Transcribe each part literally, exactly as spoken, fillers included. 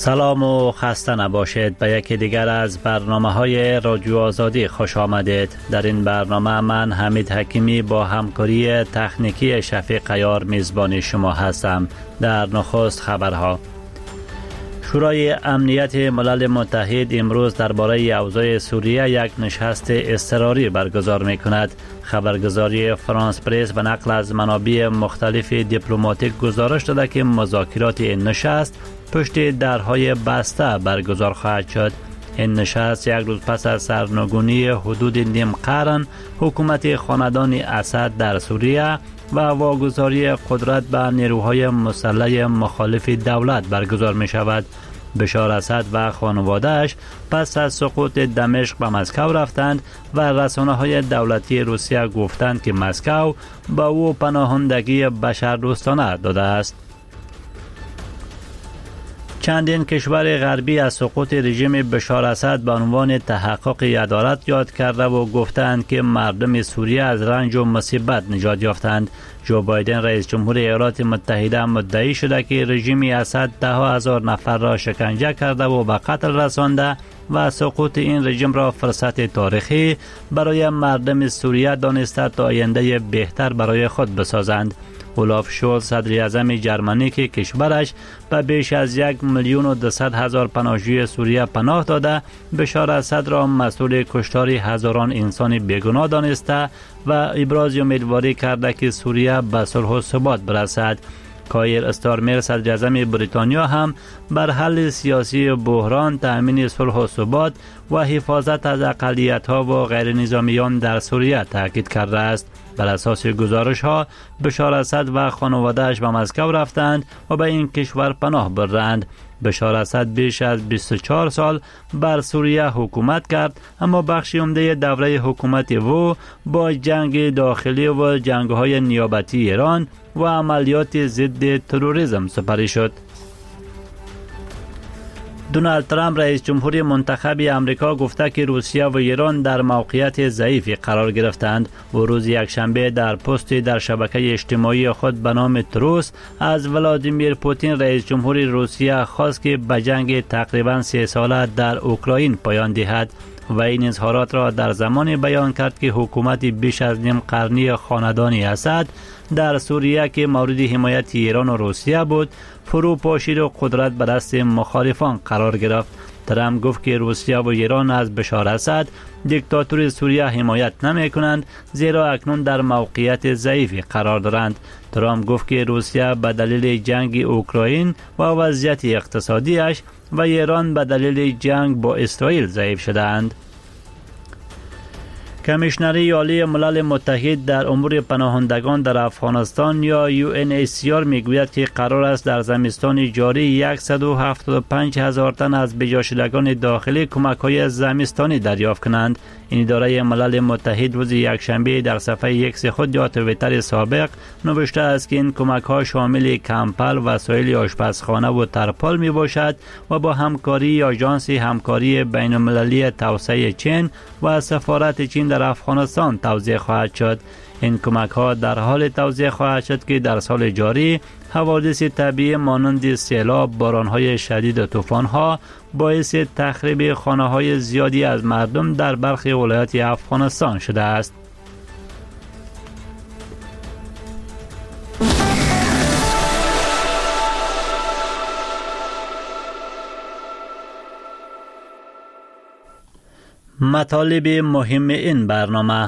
سلام و خسته نباشید. به یکی دیگر از برنامه های رادیو آزادی خوش آمدید. در این برنامه من حمید حکیمی با همکاری تکنیکی شفیق عیار میزبان شما هستم. در نخست خبرها: شورای امنیت ملل متحد امروز درباره اوضاع سوریه یک نشست اضطراری برگزار می کند. خبرگزاری فرانس پرس به نقل از منابع مختلف دیپلماتیک گزارش داده که مذاکرات این نشست پشت درهای بسته برگزار خواهد شد. این نشست یک روز پس از سرنگونی حدود نیم قرن حکومت خاندان اسد در سوریه و واگذاری قدرت به نیروهای مسلح مخالف دولت برگزار می شود. بشار اسد و خانواده‌اش پس از سقوط دمشق به مسکو رفتند و رسانه‌های دولتی روسیه گفتند که مسکو به او پناهندگی بشردوستانه داده است. چندین کشور غربی از سقوط رژیم بشار اسد به عنوان تحقق عدالت یاد کرده و گفتند که مردم سوریه از رنج و مصیبت نجات یافتند. جو بایدن رئیس جمهور ایالات متحده مدعی شده که رژیم اسد ده هزار نفر را شکنجه کرده و به قتل رسانده و سقوط این رژیم را فرصت تاریخی برای مردم سوریه دانسته تا آینده بهتر برای خود بسازند. اولاف شولز صدر اعظم جرمنی که کشورش به بیش از یک میلیون و دویست هزار پناهجوی سوریه پناه داده، بشار اسد را مسئول کشتار هزاران انسان بیگناه دانسته و ابراز امیدواری کرده که سوریه به صلح و ثبات برسد. کایر استارمر صدر اعظم بریتانیا هم بر حل سیاسی بحران، تأمین صلح و ثبات و حفاظت از اقلیت‌ها و غیر نظامیان در سوریه تاکید کرده است. بر اساس گزارش ها بشار اسد و خانواده‌اش به مسکو رفتند و به این کشور پناه بردند. بشار اسد بیش از بیست و چهار سال بر سوریه حکومت کرد، اما بخش عمده دوره حکومت او با جنگ داخلی و جنگ‌های نیابتی ایران و عملیات ضد تروریسم سپری شد. دونالد ترامپ رئیس جمهور منتخب امریکا گفته که روسیه و ایران در موقعیت ضعیفی قرار گرفتند. او روز یکشنبه در پستی در شبکه اجتماعی خود به نام تروس از ولادیمیر پوتین رئیس جمهور روسیه خواست که به جنگ تقریبا سه ساله در اوکراین پایان دهد و این اظهارات را در زمانی بیان کرد که حکومت بیش از نیم قرنی خاندان اسد در سوریه که مورد حمایت ایران و روسیه بود فرو پاشید و قدرت به دست مخالفان قرار گرفت. ترامپ گفت که روسیه و ایران از بشار اسد دیکتاتور سوریه حمایت نمی کنند، زیرا اکنون در موقعیت ضعیفی قرار دارند. ترامپ گفت که روسیه به دلیل جنگ اوکراین و وضعیت اقتصادیش و ایران به دلیل جنگ با اسرائیل ضعیف شدند. کمیشنری عالی ملل متحد در امور پناهندگان در افغانستان یا یو ان اچ سی آر میگوید که قرار است در زمستان جاری صد و هفتاد و پنج هزار تن از بجاشدگان داخلی کمک‌های زمستانی دریافت کنند. این اداره ملل متحد روز یکشنبه در صفحه ایکس خود یا توییتر سابق نوشته است که این کمک‌ها شامل کمپل، وسایل آشپزخانه و ترپال می باشد و با همکاری آژانس همکاری بین‌المللی توسعه چین و سفارت چین در افغانستان توزیع خواهد شد. این کمک ها در حال توزیع خواهد شد که در سال جاری حوادث طبیعی مانند سیلاب، باران های شدید و طوفان ها باعث تخریب خانه های زیادی از مردم در برخی ولایات افغانستان شده است. مطالب مهم این برنامه: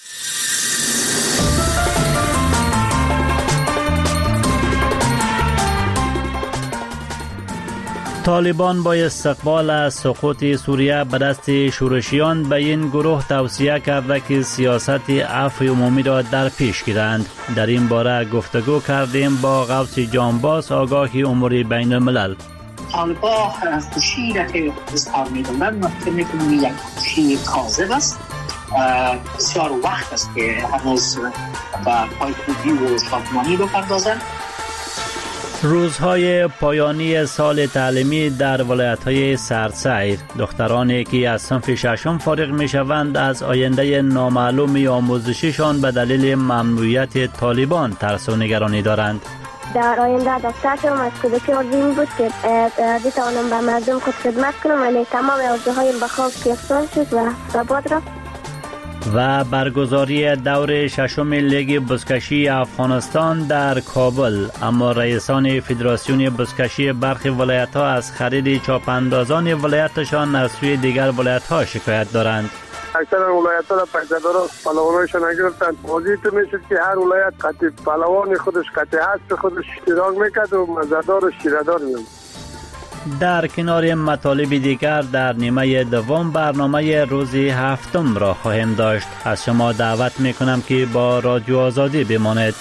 طالبان با استقبال از سقوط سوریه به دست شورشیان به این گروه توصیه کرده که سیاست عفو عمومی را در پیش گیرند. در این باره گفتگو کردیم با غوث جانباز آگاه امور بین الملل. طالبان خوشی را که اظهار می‌کنند من فکر می‌کنم یک خوشی کاذب است. بسیار وقت است که هنوز به پایکوبی و شادمانی بپردازند. روزهای پایانی سال تعلیمی در ولایت‌های سرسیر، دخترانی که از صنف ششم فارغ می‌شوند از آینده نامعلوم آموزشیشان به دلیل ممنوعیت طالبان ترس و نگرانی دارند. در آینده دکتر شدم. از کودکی آرزویم بود که بتوانم به مردم خود خدمت کنم، ولی تمام آرزوهایم به خواب گرفتار شد و برباد رفت. و برگزاری دور ششم لیگ بزکشی افغانستان در کابل، اما رئیسان فدراسیون بزکشی برخی ولایت‌ها از خرید چاپاندازان ولایتشان از سوی دیگر ولایت‌ها شکایت دارند. اکثر ولایت‌ها را پیشه‌دارا پهلوانایشان نگرفتند. بازی تو میشد که هر ولایت قطع پهلوان خودش قطع هست خودش اشتراک میکرد و مزدار و شیردار می‌شد. در کنار مطالب دیگر در نیمه دوم برنامه روز هفتم را خواهیم داشت. از شما دعوت میکنم که با رادیو آزادی بمانید.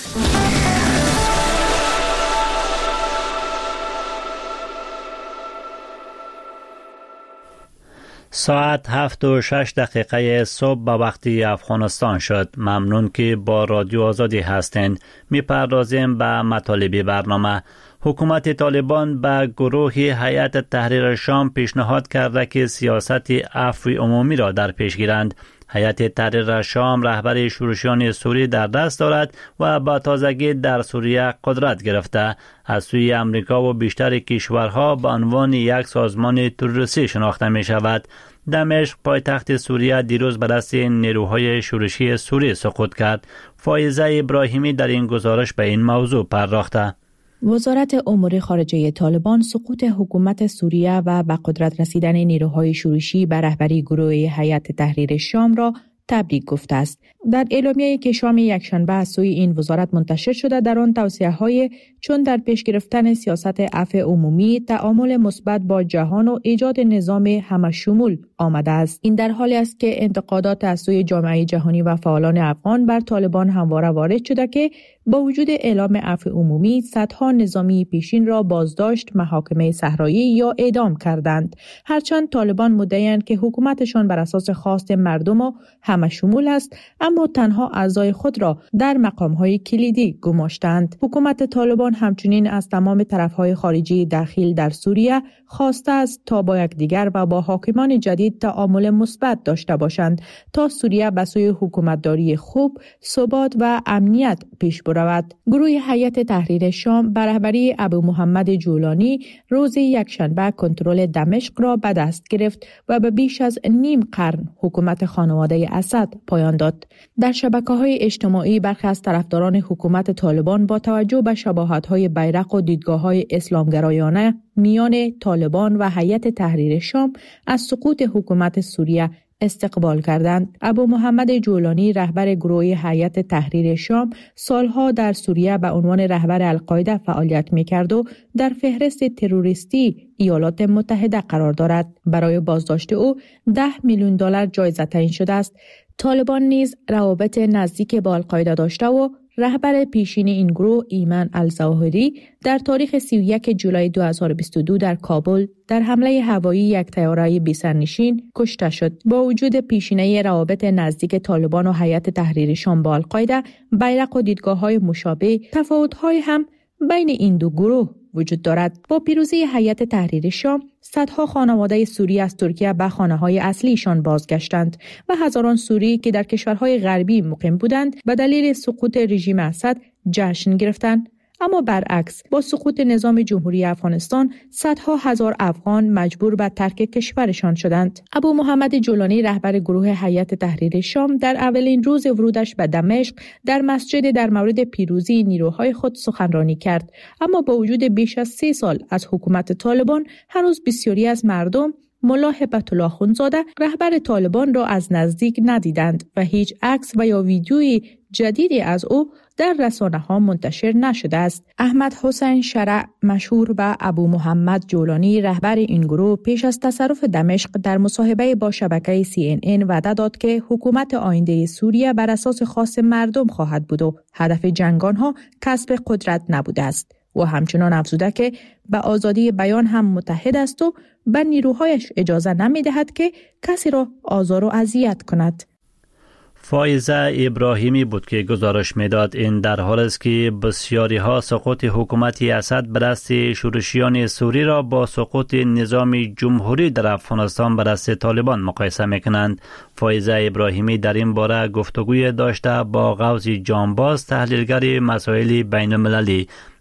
ساعت هفت و شش دقیقه صبح به وقت افغانستان شد. ممنون که با رادیو آزادی هستند. میپردازیم به مطالب برنامه. حکومت طالبان به گروه هیئت تحریر شام پیشنهاد کرده که سیاست عفو عمومی را در پیش گیرند. هیئت تحریر شام رهبر شورشیان سوری در دست دارد و با تازگی در سوریه قدرت گرفته. از سوی امریکا و بیشتر کشورها به عنوان یک سازمان تروریستی شناخته می شود. دمشق پایتخت سوریه دیروز به دست نیروهای شورشی سوری سقوط کرد. فایزه ابراهیمی در این گزارش به این موضوع پرداخته. وزارت امور خارجه طالبان سقوط حکومت سوریه و به قدرت رسیدن نیروهای شورشی به رهبری گروه هیئت تحریر شام را تبریک گفته است. در اعلامیه‌ای که شام یکشنبه از سوی این وزارت منتشر شده، در آن توصیه‌های چون در پیش گرفتن سیاست عفو عمومی، تعامل مثبت با جهان و ایجاد نظام همه‌شمول آمده است. این در حالی است که انتقادات از سوی جامعه جهانی و فعالان افغان بر طالبان همواره وارد شده که با وجود اعلام عفو عمومی صدها نظامی پیشین را بازداشت، محاکمه صحرایی یا اعدام کردند. هرچند طالبان مدعی‌اند که حکومتشان بر اساس خواست مردم و همه‌شمول است، اما تنها اعضای خود را در مقام‌های کلیدی گماشتند. حکومت طالبان همچنین از تمام طرف‌های خارجی داخل در سوریه خواسته است تا با یکدیگر و با حاکمان جدید تعامل مثبت داشته باشند تا سوریه به سوی حکومتداری خوب، ثبات و امنیت پیش برود. گروه هیئت تحریر شام به رهبری ابو محمد جولانی روز یکشنبه کنترل دمشق را به دست گرفت و به بیش از نیم قرن حکومت خانواده اسد پایان داد. در شبکه‌های اجتماعی برخی از طرفداران حکومت طالبان با توجه به شباهت‌های بیرق و دیدگاه‌های اسلامگرایانه میان طالبان و هیئت تحریر شام از سقوط حکومت سوریه استقبال کردند. ابو محمد جولانی رهبر گروه هیئت تحریر شام سالها در سوریه به عنوان رهبر القاعده فعالیت می‌کرد و در فهرست تروریستی ایالات متحده قرار دارد. برای بازداشت او ده میلیون دلار جایزه تعیین شده است. طالبان نیز روابط نزدیک با القاعده داشته و رهبر پیشین این گروه ایمن الظاهری در تاریخ سی و یک جولای دو هزار و بیست و دو در کابل در حمله هوایی یک طیاره بی‌سرنشین کشته شد. با وجود پیشینه روابط نزدیک طالبان و هیئت تحریر شام با القاعده، بیرق و دیدگاه‌های مشابه، تفاوت‌های هم بین این دو گروه وجود دارد. با پیروزی هیئت تحریر شام، صدها خانواده سوری از ترکیه به خانه‌های اصلیشان بازگشتند و هزاران سوری که در کشورهای غربی مقیم بودند به دلیل سقوط رژیم اسد جشن گرفتند. اما برعکس، با سقوط نظام جمهوری افغانستان صدها هزار افغان مجبور به ترک کشورشان شدند. ابو محمد جولانی رهبر گروه هیئت تحریر شام در اولین روز ورودش به دمشق در مسجد در مورد پیروزی نیروهای خود سخنرانی کرد. اما با وجود بیش از سه سال از حکومت طالبان، هنوز بسیاری از مردم ملا هبت الله اخوندزاده رهبر طالبان را از نزدیک ندیدند و هیچ عکس و یا ویدیوی جدیدی از او در رسانه ها منتشر نشده است. احمد حسین شرع مشهور و ابو محمد جولانی رهبر این گروه پیش از تصرف دمشق در مصاحبه با شبکه سی ان ان وعده داد که حکومت آینده سوریه بر اساس خواست مردم خواهد بود و هدف جنگ آنها کسب قدرت نبوده است. و همچنان افزوده که به آزادی بیان هم متحد است و به نیروهایش اجازه نمی دهد که کسی را آزار و اذیت کند. فایزه ابراهیمی بود که گزارش میداد. این در حال است که بسیاری ها سقوط حکومت اسد به دست شورشیان سوری را با سقوط نظام جمهوری در افغانستان به دست طالبان مقایسه میکنند. فایزه ابراهیمی در این باره گفتگوی داشته با غوث جانباز، تحلیلگر مسائل بین المللی.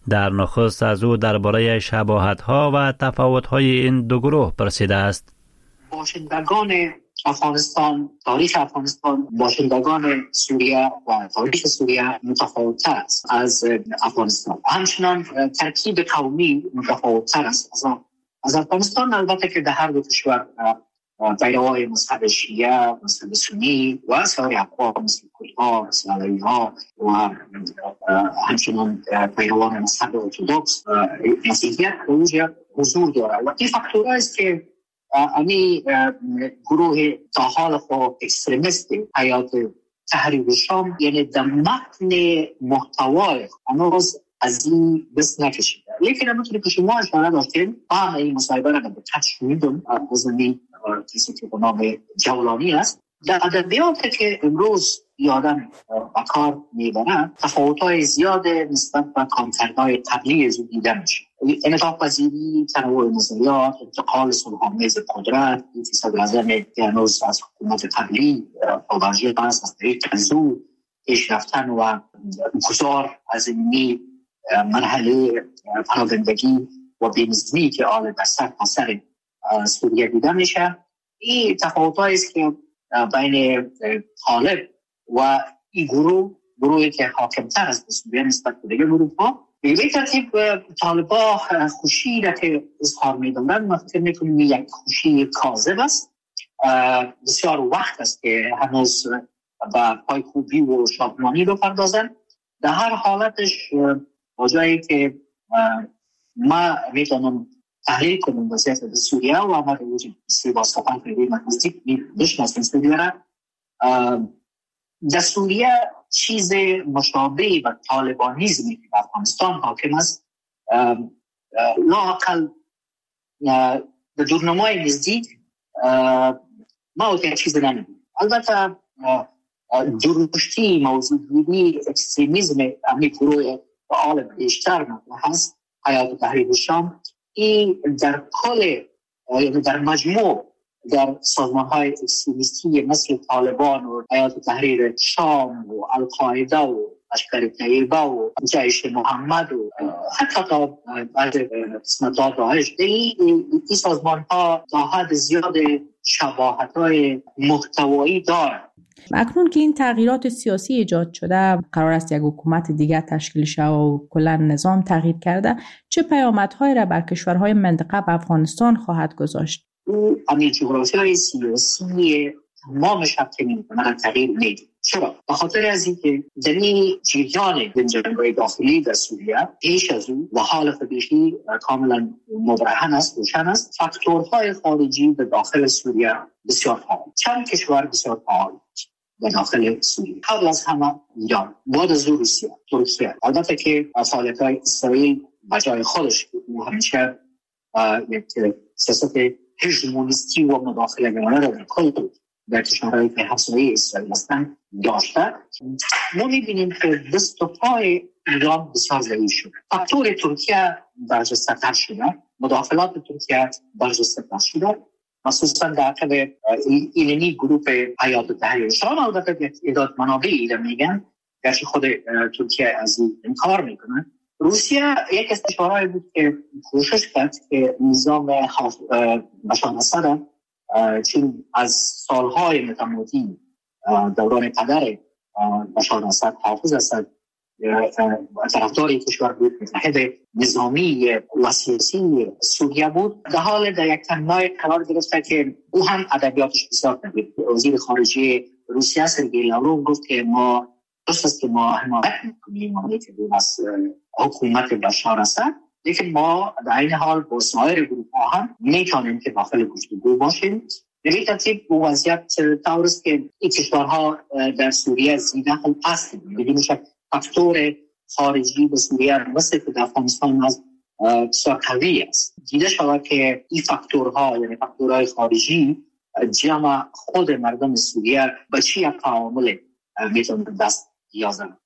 در نخست از او درباره شباهت‌ها و تفاوت‌های این دو گروه پرسیده است. باشندگان افغانستان، تاریخ افغانستان، باشندگان سوریه و تاریخ سوریه متفاوت است از افغانستان. همچنان ترکیب قومی متفاوت است از از افغانستان. البته که در هر دو کشور پیروان مذهب شیعه، مذهب سنی و سایر اقوام مثل کردها، مثل علوی‌ها و همچنان پیروان مذهب ارتدوکس مسیحیت اونجا حضور دارد و این فاکتور است که امی گروه تا حال خود اکستریمیست حیات تحریر شام یعنی در متن محتوای هنوز از این بس نکشیده. لیکن همونطوری که شما اشاره داشتین هم این مصاحبه را به تشمیدم از این کسی که به نام جولانی است. در ادبیات که امروز یادم بکار میبرند تفاوت‌های زیاد نسبت به کانترهای قبلی زود دیده میشه. انعطاف پذیری، تنوع نظریات، انتقال صلح‌آمیز قدرت، صدراعظم که هنوز از حکومت قبلی پابرجی است از طریق تنظیم پیش رفتن و گذار از این مرحله پراگندگی و بینظمی که آل بسر اثر سوریه دیده میشه. این تفاوت‌هایی است که بین طالب و این گروه گروهی که حاکمتر است سوریه نسبت به دیگر گروه‌ها به این ترتیب طالبا خوشی را که اظهار می‌دارند من فکر می‌کنم یک خوشی کاذب است. بسیار وقت است که هنوز با پای خوبی و شادمانی رو پردازن. در هر حالتش با جایی که ما میتونم تحلیل کنم وضعیت سوریه و ما روی با صحبت کنیم نزدیک میشناسیم سوریه را. در سوریه چیز مشابه با طالبانیزمی که در افغانستان حاکم است لااقل در دورنمای نزدیک ما اوکی چیز نمیدیم. البته درشتی موضوعی اکستریمیزم امی گروه فعال بیشتر هست حیات تحریر شام این در کل یعنی در مجموع در سازمان‌های اکستریمیستی مثل طالبان و حیات تحریر شام و القاعده و لشکر طیبه و جیش محمد و حتی تا بعض قسمت‌ها داعش این سازمان‌ها تا حد زیاد شباهت‌های محتوایی دارند. اکنون که این تغییرات سیاسی ایجاد شده قرار است یک حکومت دیگر تشکیل شود و کلا نظام تغییر کرده چه پیامدهایی را بر کشورهای منطقه و افغانستان خواهد گذاشت؟ همین جغرافیای سیاسی تمامش هم که می‌کنه تغییر میده. چرا؟ به خاطر از اینکه در این جریان جنگ‌های داخلی در سوریه پیش از او و حال خودشی کاملا مبرهن است، روشن است. فاکتورهای خارجی در داخل سوریه بسیار فعال. چند کشور بسیار فعال در داخل سوریه. قبل از همه ایران، بعد از روسیه، ترکیه. البته که فعالیت‌های اسرائیل بجای خودش همیشه یک سیاست هژمونیستی و مداخله‌گرانه را در کل در کشورهایی که همسایه اسرائیل هستند داشته. ما می‌بینیم که دست و پای ایران بسیار ضعیف شده. فاکتور ترکیه برجسته‌تر شده، مداخلات ترکیه برجسته‌تر شده، مخصوصا در عقب ایلنی گروپ حیات تحریر شام. البته اداد منابع ایران میگن گرچه خود ترکیه از این انکار میکنه. روسیه یک از کشورهایی بود که کوشش کرد که نظام بشار اسد چون از سالهای متمادی دوران پدر بشار اسد حافظ اسد طرفدار کشور بود، متحد نظامی و سیاسی سوریه بود، در حال در یک تنهای قرار گرفته که او هم ادبیاتش بسیار نبود. وزیر خارجه روسیه سرگئی لاروف گفت که ما درست است که ما حمایت میکنیم مملکت از حکومت بشار اسد، لیکن ما در این حال با سایر گروه‌ها هم میتونیم که داخل گفتگو باشیم. در این ترتیب وضعیت طور است که این کشورها در سوریه زیده خل هستند. بدون شک فاکتور خارجی به سوریه مثل که در افغانستان از بسیار قوی است. دیده شود که این فاکتورها یعنی فاکتورهای خارجی جمع خود مردم سوریه به چی یک تعامل میتونه دست یازند.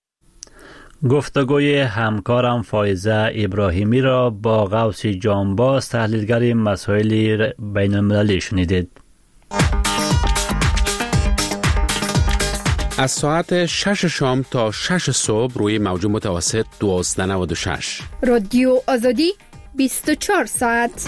گفتگوی همکارم فایزه ابراهیمی را با غوث جانباز تحلیلگر مسائل بین المللی شنیدید. از ساعت شش شام تا شش صبح روی موج متوسط دوازده نود و شش. رادیو آزادی بیست و چهار ساعت.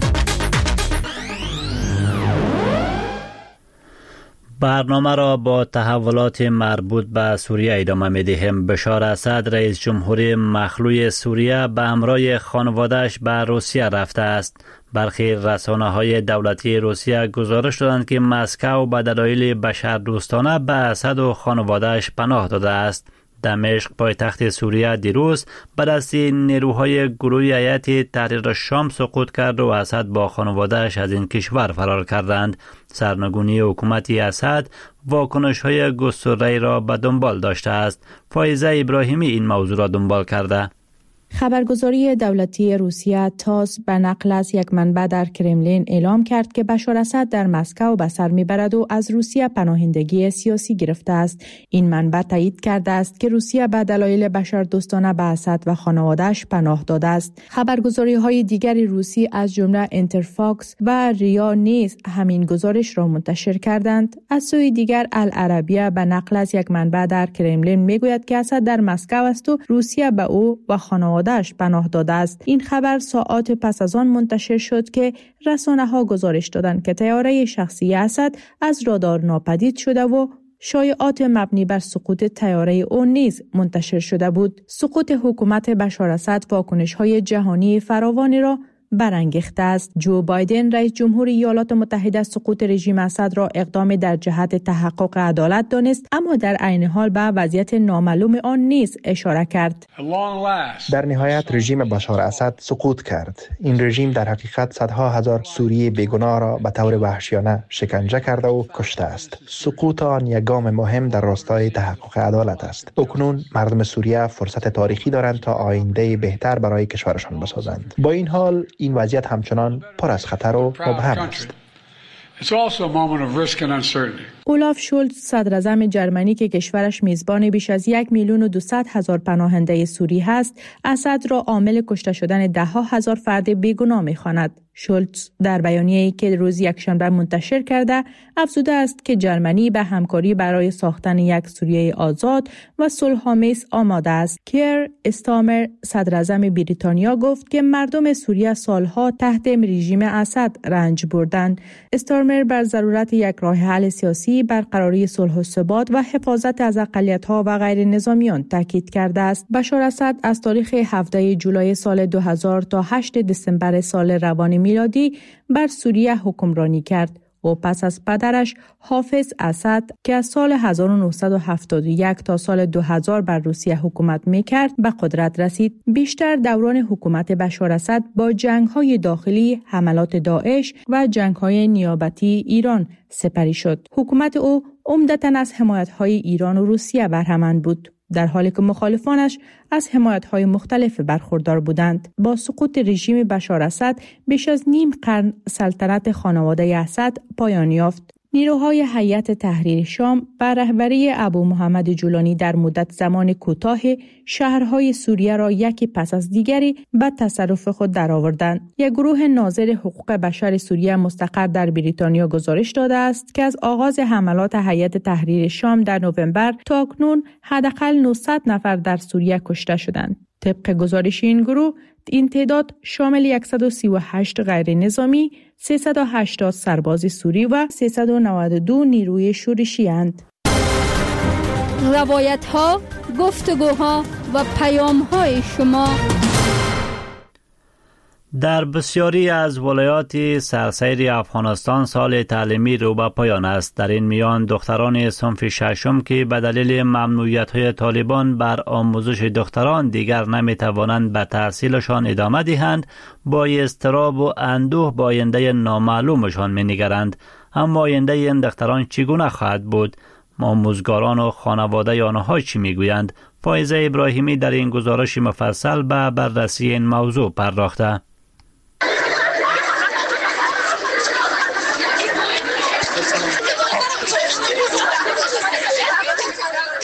برنامه را با تحولات مربوط به سوریه ادامه می‌دهیم. بشار اسد رئیس جمهور مخلوع سوریه به همراه خانواده‌اش به روسیه رفته است. برخی رسانه‌های دولتی روسیه گزارش دادند که مسکو به دلایل بشردوستانه به اسد و خانواده‌اش پناه داده است. دمشق پایتخت سوریه دیروز به دست نیروهای گروه هیئت تحریر شام سقوط کرد و اسد با خانواده‌اش از این کشور فرار کردند. سرنگونی حکومت اسد واکنش‌های گسترده را به دنبال داشته است. فایزه ابراهیمی این موضوع را دنبال کرده. خبرگزاری دولتی روسیه تاس به نقل از یک منبع در کرملین اعلام کرد که بشار اسد در مسکو به سر میبرد و از روسیه پناهندگی سیاسی گرفته است. این منبع تایید کرده است که روسیه به دلایل بشردوستانه به اسد و خانواده‌اش پناه داده است. خبرگزاری‌های دیگری روسی از جمله انترفاکس و ریا نیز همین گزارش را منتشر کردند. از سوی دیگر العربیه به نقل از یک منبع در کرملین میگوید که اسد در مسکو است و روسیه به او و خانواده‌اش پناه داده است. این خبر ساعات پس از آن منتشر شد که رسانه‌ها گزارش دادند که طیاره شخصی اسد از رادار ناپدید شده و شایعات مبنی بر سقوط طیاره او نیز منتشر شده بود. سقوط حکومت بشار اسد واکنش‌های جهانی فراوانی را برانگیخته است. جو بایدن رئیس جمهور ایالات متحده سقوط رژیم اسد را اقدام در جهت تحقق عدالت دانست، اما در عین حال به وضعیت نامعلوم آن نیز اشاره کرد. در نهایت رژیم بشار اسد سقوط کرد. این رژیم در حقیقت صدها هزار سوری بیگناه را به طور وحشیانه شکنجه کرده و کشته است. سقوط آن یک گام مهم در راستای تحقق عدالت است. اکنون مردم سوریه فرصت تاریخی دارند تا آینده بهتر برای کشورشان بسازند. با این حال این وضعیت همچنان پر از خطر و مبهم است. اولاف شولز صدر اعظم جرمنی که کشورش میزبان بیش از یک میلیون و دویست هزار پناهنده سوری هست، اسد را عامل کشته شدن ده ها هزار فرد بیگناه می‌خواند. شولز در بیانیه‌ای که روز یکشنبه منتشر کرده افزوده است که جرمنی به همکاری برای ساختن یک سوریه آزاد و صلح‌آمیز آماده است. کیر استامر صدر اعظم بریتانیا گفت که مردم سوریه سالها تحت رژیم اسد رنج بردند. استامر بر ضرورت یک راه حل سیاسی، برقراری صلح و ثبات و حفاظت از اقلیت‌ها و غیر نظامیان تاکید کرده است. بشار اسد از تاریخ هفدهم جولای سال دو هزار تا هشتم دسامبر سال روان میلادی بر سوریه حکمرانی کرد و پس از پدرش حافظ اسد که از سال هزار و نهصد و هفتاد و یک تا سال دو هزار بر روسیه حکومت میکرد به قدرت رسید. بیشتر دوران حکومت بشار اسد با جنگ‌های داخلی، حملات داعش و جنگ‌های نیابتی ایران سپری شد. حکومت او عمدتاً از حمایت‌های ایران و روسیه برهمن بود، در حالی که مخالفانش از حمایت‌های مختلف برخوردار بودند. با سقوط رژیم بشار اسد بیش از نیم قرن سلطنت خانواده اسد پایان یافت. نیروهای هیئت تحریر شام به رهبری ابو محمد جولانی در مدت زمان کوتاه شهرهای سوریه را یکی پس از دیگری به تصرف خود درآوردند. یک گروه ناظر حقوق بشر سوریه مستقر در بریتانیا گزارش داده است که از آغاز حملات هیئت تحریر شام در نوامبر تا اکنون حداقل نهصد نفر در سوریه کشته شدند. طبق گزارش این گروه، این تعداد شامل صد و سی و هشت غیر نظامی، سیصد و هشتاد سرباز سوری و سیصد و نود و دو نیروی شورشی اند. روایت ها، گفتگوها و پیام های شما. در بسیاری از ولایات سراسر افغانستان سال تعلیمی رو به پایان است. در این میان دختران صنف ششم که به دلیل ممنوعیت‌های طالبان بر آموزش دختران دیگر نمی‌توانند به تحصیلشان ادامه دهند، با اضطراب و اندوه با آینده نامعلومشان می‌نگرند. اما آینده این دختران چگونه خواهد بود؟ آموزگاران و خانواده آنها چی می‌گویند؟ فایزه ابراهیمی در این گزارش مفصل به بررسی این موضوع پرداخته.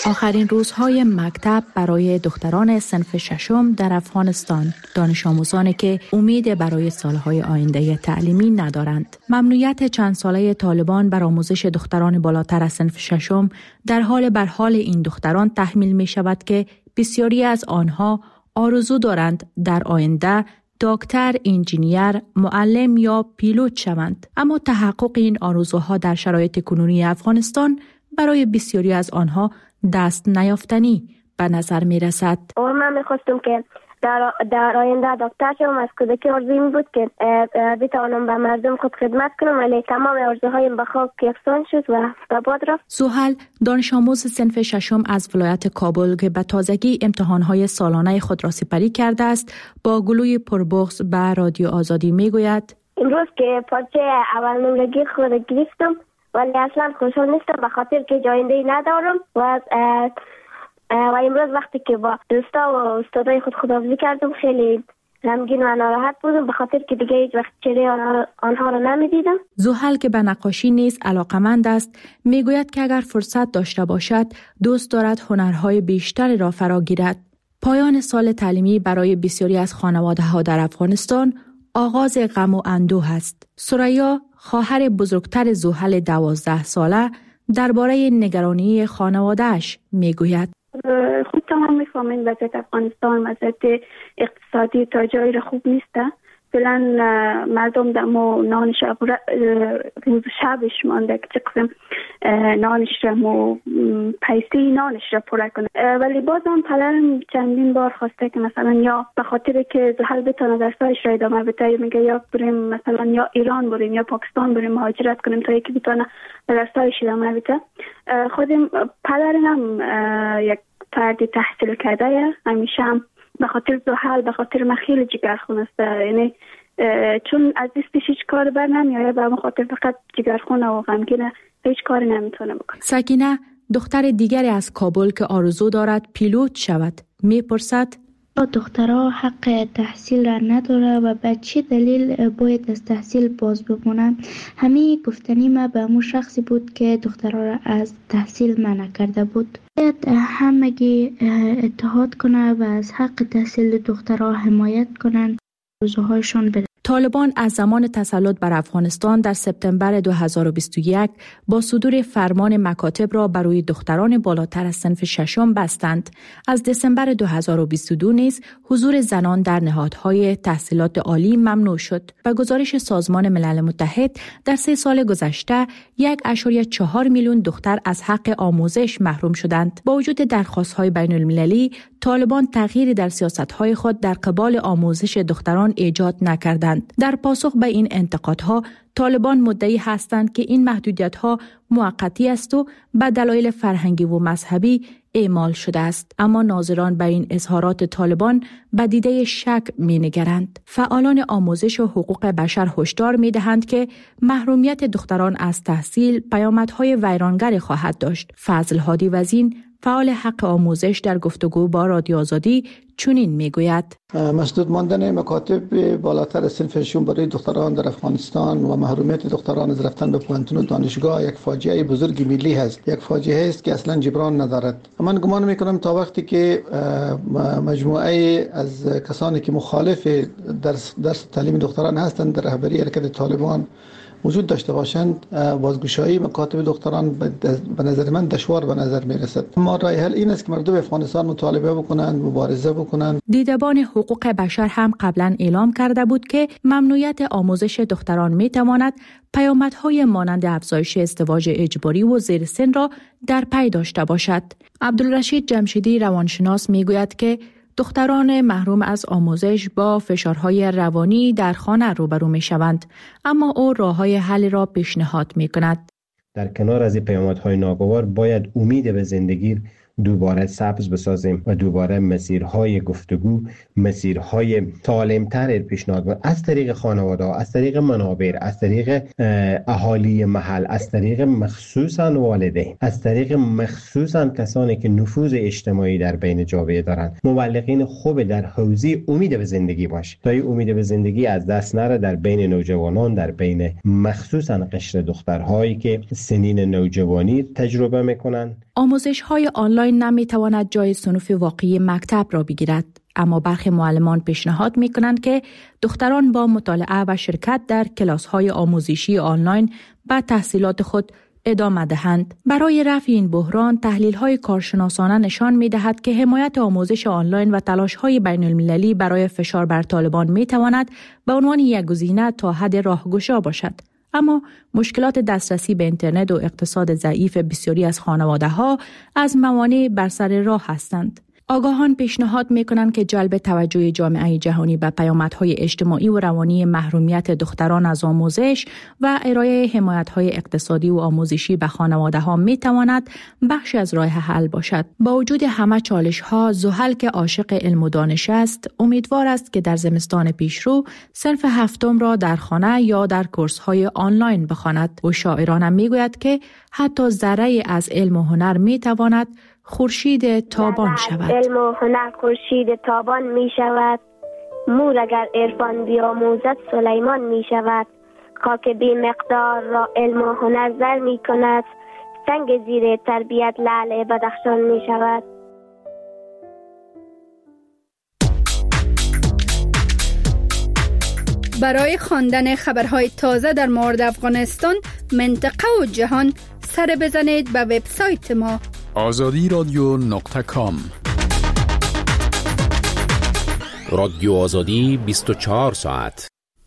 آخرین روزهای مکتب برای دختران صنف ششم در افغانستان، دانش آموزانی که امید برای سالهای آینده تعلیمی ندارند. ممنوعیت چند ساله طالبان بر آموزش دختران بالاتر از صنف ششم در حال بر حال این دختران تحمیل می شود که بسیاری از آنها آرزو دارند در آینده دکتر، انجینیر، معلم یا پیلوت شوند. اما تحقق این آرزوها در شرایط کنونی افغانستان برای بسیاری از آنها دست نیافتنی به نظر می رسد. من می خواستم که در, در آینده دکتر شوم. از کودکی آرزویم بود که بتوانم به مردم خود خدمت کنم، ولی تمام آرزوهایم به خاک یکسان شد و به باد رفت. سهل دانش آموز صنف ششم از ولایت کابل که به تازگی امتحانهای سالانه خود را سپری کرده است، با گلوی پربغض به رادیو آزادی می گوید: امروز که پارچه اول نمرگی خود گرفتم، ولی اصلا خوشحال نیستم به خاطر که جاینده‌ای ندارم و و امروز وقتی که با دوستا و استادای خود خداحافظی کردم خیلی غمگین و ناراحت بودم به خاطر که دیگه هیچ وقت چهره آنها, آنها را نمیدیدم. زحل که به نقاشی نیز علاقمند است میگوید که اگر فرصت داشته باشد دوست دارد هنرهای بیشتری را فرا گیرد. پایان سال تعلیمی برای بسیاری از خانواده‌ها در افغانستان آغاز غم و اندوه است. ثریا، خواهر بزرگتر زحل دوازده ساله، درباره نگرانی خانواده‌اش میگوید: خود تمام میفهمین وضعیت افغانستان وضعیت اقتصادی تا جایی را خوب نیسته. فعلا مردم دمو نان شب روز شبش مانده که قسم نانش را مو پیسی نانش را پره کنه، ولی باز هم پدرم چندین بار خواسته که مثلا یا به خاطر که زحل بتونه درسایش را ادامه بده، میگه یا بریم مثلا یا ایران بریم یا پاکستان بریم مهاجرت کنیم تا یکی بتونه به درسایش ادامه بده. خودم پدرم هم یک فردی تحصیل کرده، همیشه هم به خاطر زحل به خاطر من خیلی جگرخون است، یعنی چون از دستش هیچ کار بر نمیآید، به خاطر فقط جگرخون و غمگینه، هیچ کاری نمیتونه بکنه. سکینه، دختر دیگری از کابل که آرزو دارد پیلوت شود، میپرسد: دخترها حق تحصیل را نداره و به چه دلیل باید از تحصیل باز بمونن؟ همین گفتنی ما به همون شخصی بود که دخترها را از تحصیل منع کرده بود. باید همگی اتحاد کنه و از حق تحصیل دخترها حمایت کنن، روزهایشون بده. طالبان از زمان تسلط بر افغانستان در سپتامبر دو هزار و بیست و یک با صدور فرمان مکاتب را بر روی دختران بالاتر از صنف ششم بستند. از دسامبر دو هزار و بیست و دو نیز حضور زنان در نهادهای تحصیلات عالی ممنوع شد. به گزارش سازمان ملل متحد در سه سال گذشته یک اشاریه چهار میلیون دختر از حق آموزش محروم شدند. با وجود درخواست‌های بین المللی، طالبان تغییری در سیاست‌های خود در قبال آموزش دختران ایجاد نکردند. در پاسخ به این انتقادها، طالبان مدعی هستند که این محدودیت‌ها موقتی است و به دلایل فرهنگی و مذهبی اعمال شده است. اما ناظران به این اظهارات طالبان به دیده شک می‌نگرند. فعالان آموزش و حقوق بشر هشدار می‌دهند که محرومیت دختران از تحصیل پیامدهای ویرانگری خواهد داشت. فضل هادی وزین، فعال حق آموزش، در گفتگو با رادیو آزادی چنین میگوید: مسدود ماندن مکاتب بالاتر صنف ششم برای دختران در افغانستان و محرومیت دختران از رفتن به پوهنتون و دانشگاه یک فاجعه بزرگ ملی هست، یک فاجعه است که اصلا جبران ندارد. من گمان میکنم تا وقتی که مجموعه از کسانی که مخالف درس, درس تعلیم دختران هستند در رهبری حرکت طالبان وجود داشته باشند، بازگشایی مکاتب دختران به نظر من دشوار به نظر می رسد. اما راه حل این است که مردم افغانستان مطالبه بکنند، مبارزه بکنند. دیدبان حقوق بشر هم قبلا اعلام کرده بود که ممنوعیت آموزش دختران می تواند پیامدهای مانند افزایش ازدواج اجباری و زیر سن را در پی داشته باشد. عبدالرشید جمشیدی روانشناس می گوید که دختران محروم از آموزش با فشارهای روانی در خانه روبرو می شوند، اما او راه‌های حل را پیشنهاد می کند. در کنار از این پیامدهای ناگوار باید امید به زندگی دوباره سبز بسازیم و دوباره مسیرهای گفتگو، مسیرهای سالمتر پیشنهاد کنیم از طریق خانواده، از طریق منابر، از طریق اهالی محل، از طریق مخصوصا والدین، از طریق مخصوصا کسانی که نفوذ اجتماعی در بین جامعه دارند. مبلغین خوب در حوزه امید به زندگی باشه تا این امید به زندگی از دست نره در بین نوجوانان، در بین مخصوصا قشر دخترهایی که سنین نوجوانی تجربه میکنن. آموزش‌های آنلاین نمی‌تواند جای صنوف واقعی مکتب را بگیرد، اما برخی معلمان پیشنهاد می‌کنند که دختران با مطالعه و شرکت در کلاس‌های آموزشی آنلاین به تحصیلات خود ادامه دهند. برای رفع این بحران، تحلیل‌های کارشناسانه نشان می‌دهد که حمایت آموزش آنلاین و تلاش‌های بین‌المللی برای فشار بر طالبان می‌تواند به عنوان یک گزینه تا حد راهگشا باشد. اما مشکلات دسترسی به اینترنت و اقتصاد ضعیف بسیاری از خانواده‌ها از موانع بر سر راه هستند. آگاهان پیشنهاد می‌کنند که جلب توجه جامعه جهانی به پیامدهای اجتماعی و روانی محرومیت دختران از آموزش و ارائه حمایت‌های اقتصادی و آموزشی به خانواده‌ها می‌تواند بخشی از راه حل باشد. با وجود همه چالش‌ها، زحل که عاشق علم و دانش است، امیدوار است که در زمستان پیشرو صنف هفتم را در خانه یا در کورس‌های آنلاین بخواند. و شاعرانه می‌گوید که حتی ذره از علم و هنر می‌تواند خورشید تابان شود. علم و هنر خورشید تابان می شود. مور اگر عرفان بیاموزد سلیمان می شود. خاک بی مقدار را علم و هنر زر می کند. سنگ زیر تربیت لعل بدخشان می شود. برای خواندن خبرهای تازه در مورد افغانستان، منطقه و جهان، سر بزنید به وبسایت ما آزادی رادیو نقطه کام. رادیو آزادی بیست و چهار ساعت.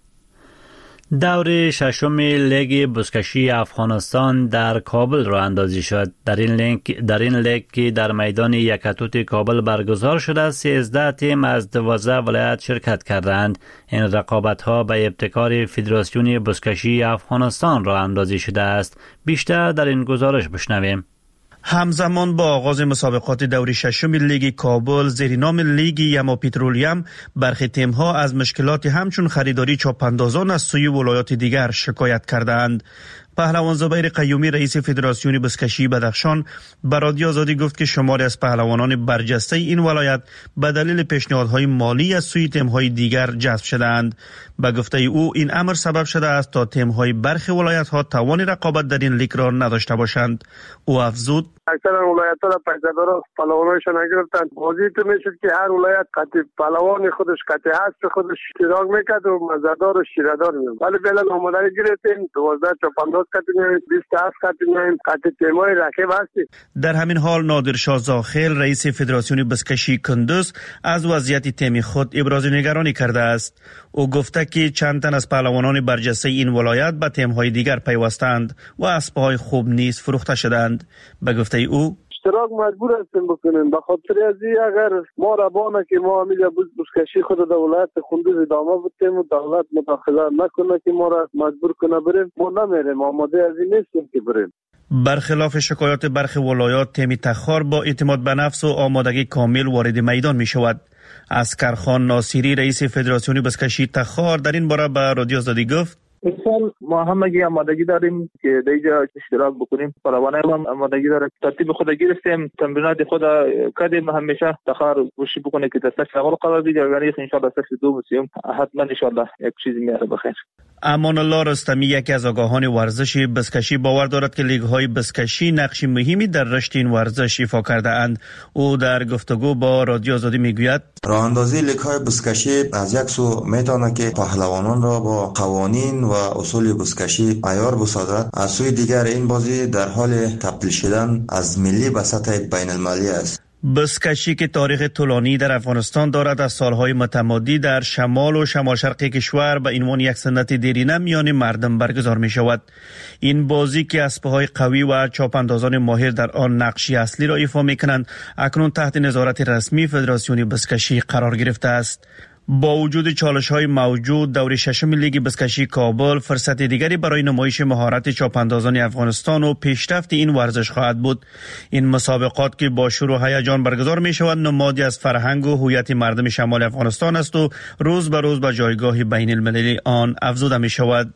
دور ششم لیگ بزکشی افغانستان در کابل راه اندازی شد. در این لیگ در این لیگ که در میدان یکتوت کابل برگزار شده، سیزده تیم از دوازده ولایت شرکت کردند. این رقابت‌ها به ابتکار فدراسیون بزکشی افغانستان راه اندازی شده است. بیشتر در این گزارش بشنویم. همزمان با آغاز مسابقات دور ششم لیگ کابل زیر نام لیگ یما پترولیم، برخی تیم‌ها از مشکلات همچون خریداری چاپاندازان از سوی ولایات دیگر شکایت کردند. پهلوان زبیر قیومی رئیس فدراسیون بزکشی بدخشان به رادیو آزادی گفت که شماری از پهلوانان برجسته این ولایت به دلیل پیشنهادهای مالی از سوی تیم‌های دیگر جذب شدند. به گفته او این امر سبب شده است تا تیم‌های برخی ولایت‌ها توان رقابت در این لیگ را نداشته باشند. او افزود: اکثر ولایت‌ها را پیشه‌دارا پهلوانایشان نگرفتند. بازی تو میشد که هر ولایت قطعی پهلوان خودش قطعی هست خودش اشتراک میکرد و مزدار و شیردار می‌شد. ولی فعلا آمادگی گرفتیم دوازده چاپانداز قطعی بیست و هفت قطعی قطعی تیم‌های رقیب هستیم. در همین حال نادرشاه زاخیل رئیس فدراسیون بزکشی کندوز از وضعیت تیم خود ابراز نگرانی کرده است. او گفته که چند تن از پهلوانان برجسته این ولایت به تیم‌های دیگر پیوستند و اسب‌های خوب نیز فروخته شدند. به گفته او اشتراک مجبور هستیم بکنیم. به خاطر از این اگر ما را بانه که ما همیشه بزکشی خود در ولایت کندوز ادامه بدیم و دولت مداخله نکنه که ما را مجبور کنه بریم، ما نمیریم. آماده از این نیستیم که بریم. برخلاف شکایات برخی ولایات، تیم تخار با اعتماد به نفس و آمادگی کامل وارد میدان می شود. اسکرخان ناصری رئیس فدراسیون بزکشی تخار در این باره به رادیو آزادی گفت: امسال ما همگی آمادگی داریم که در اینجا اشتراک بکنیم. پروانه هم آمادگی داره. ترتیب خود گرفتیم. تمرینات خود کردیم. همیشه تخار کوشش بکنه که دست اول قرار بگیره. یعنی ان شاء الله دست دو مسیم حتما ان شاء الله یک چیزی میاره بخیر. امان الله رستمی یکی از آگاهان ورزش بزکشی باور دارد که لیگ‌های بزکشی نقش مهمی در رشد این ورزش ایفا کرده اند. او در گفتگو با رادیو آزادی میگوید: راه اندازی لیگ‌های بزکشی از یک سو میتونه که پهلوانان را با قوانین و اصول بزکشی عیار بسازد. از سوی دیگر این بازی در حال تبدیل شدن از ملی به سطح بین المللی است. بزکشی که تاریخ طولانی در افغانستان دارد، از سالهای متمادی در شمال و شمال شرقی کشور به عنوان یک سنت دیرینه میان مردم برگزار می شود. این بازی که اسبهای قوی و چاپاندازان ماهر در آن نقشی اصلی را ایفا می کنند، اکنون تحت نظارت رسمی فدراسیون بزکشی قرار گرفته است. با وجود چالش‌های موجود، دور ششم لیگ بزکشی کابل فرصت دیگری برای نمایش مهارت چاپاندازان افغانستان و پیشرفت این ورزش خواهد بود. این مسابقات که با شور و هیجان برگزار می‌شوند، نمادی از فرهنگ و هویت مردم شمال افغانستان است و روز به روز به جایگاه بین المللی آن افزوده می‌شود.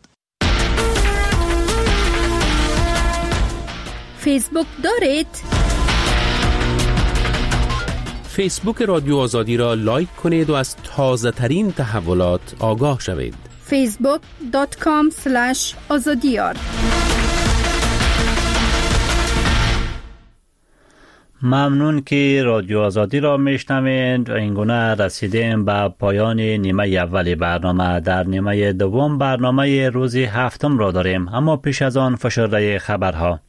فیسبوک دارید؟ فیسبوک رادیو آزادی را لایک کنید و از تازه ترین تحولات آگاه شوید. فیسبوک دات کام اسلش آزادیار. ممنون که رادیو آزادی را میشنوید. اینگونه رسیدیم به پایان نیمه اول برنامه. در نیمه دوم برنامه روز هفتم را داریم، اما پیش از آن فشرده خبرها.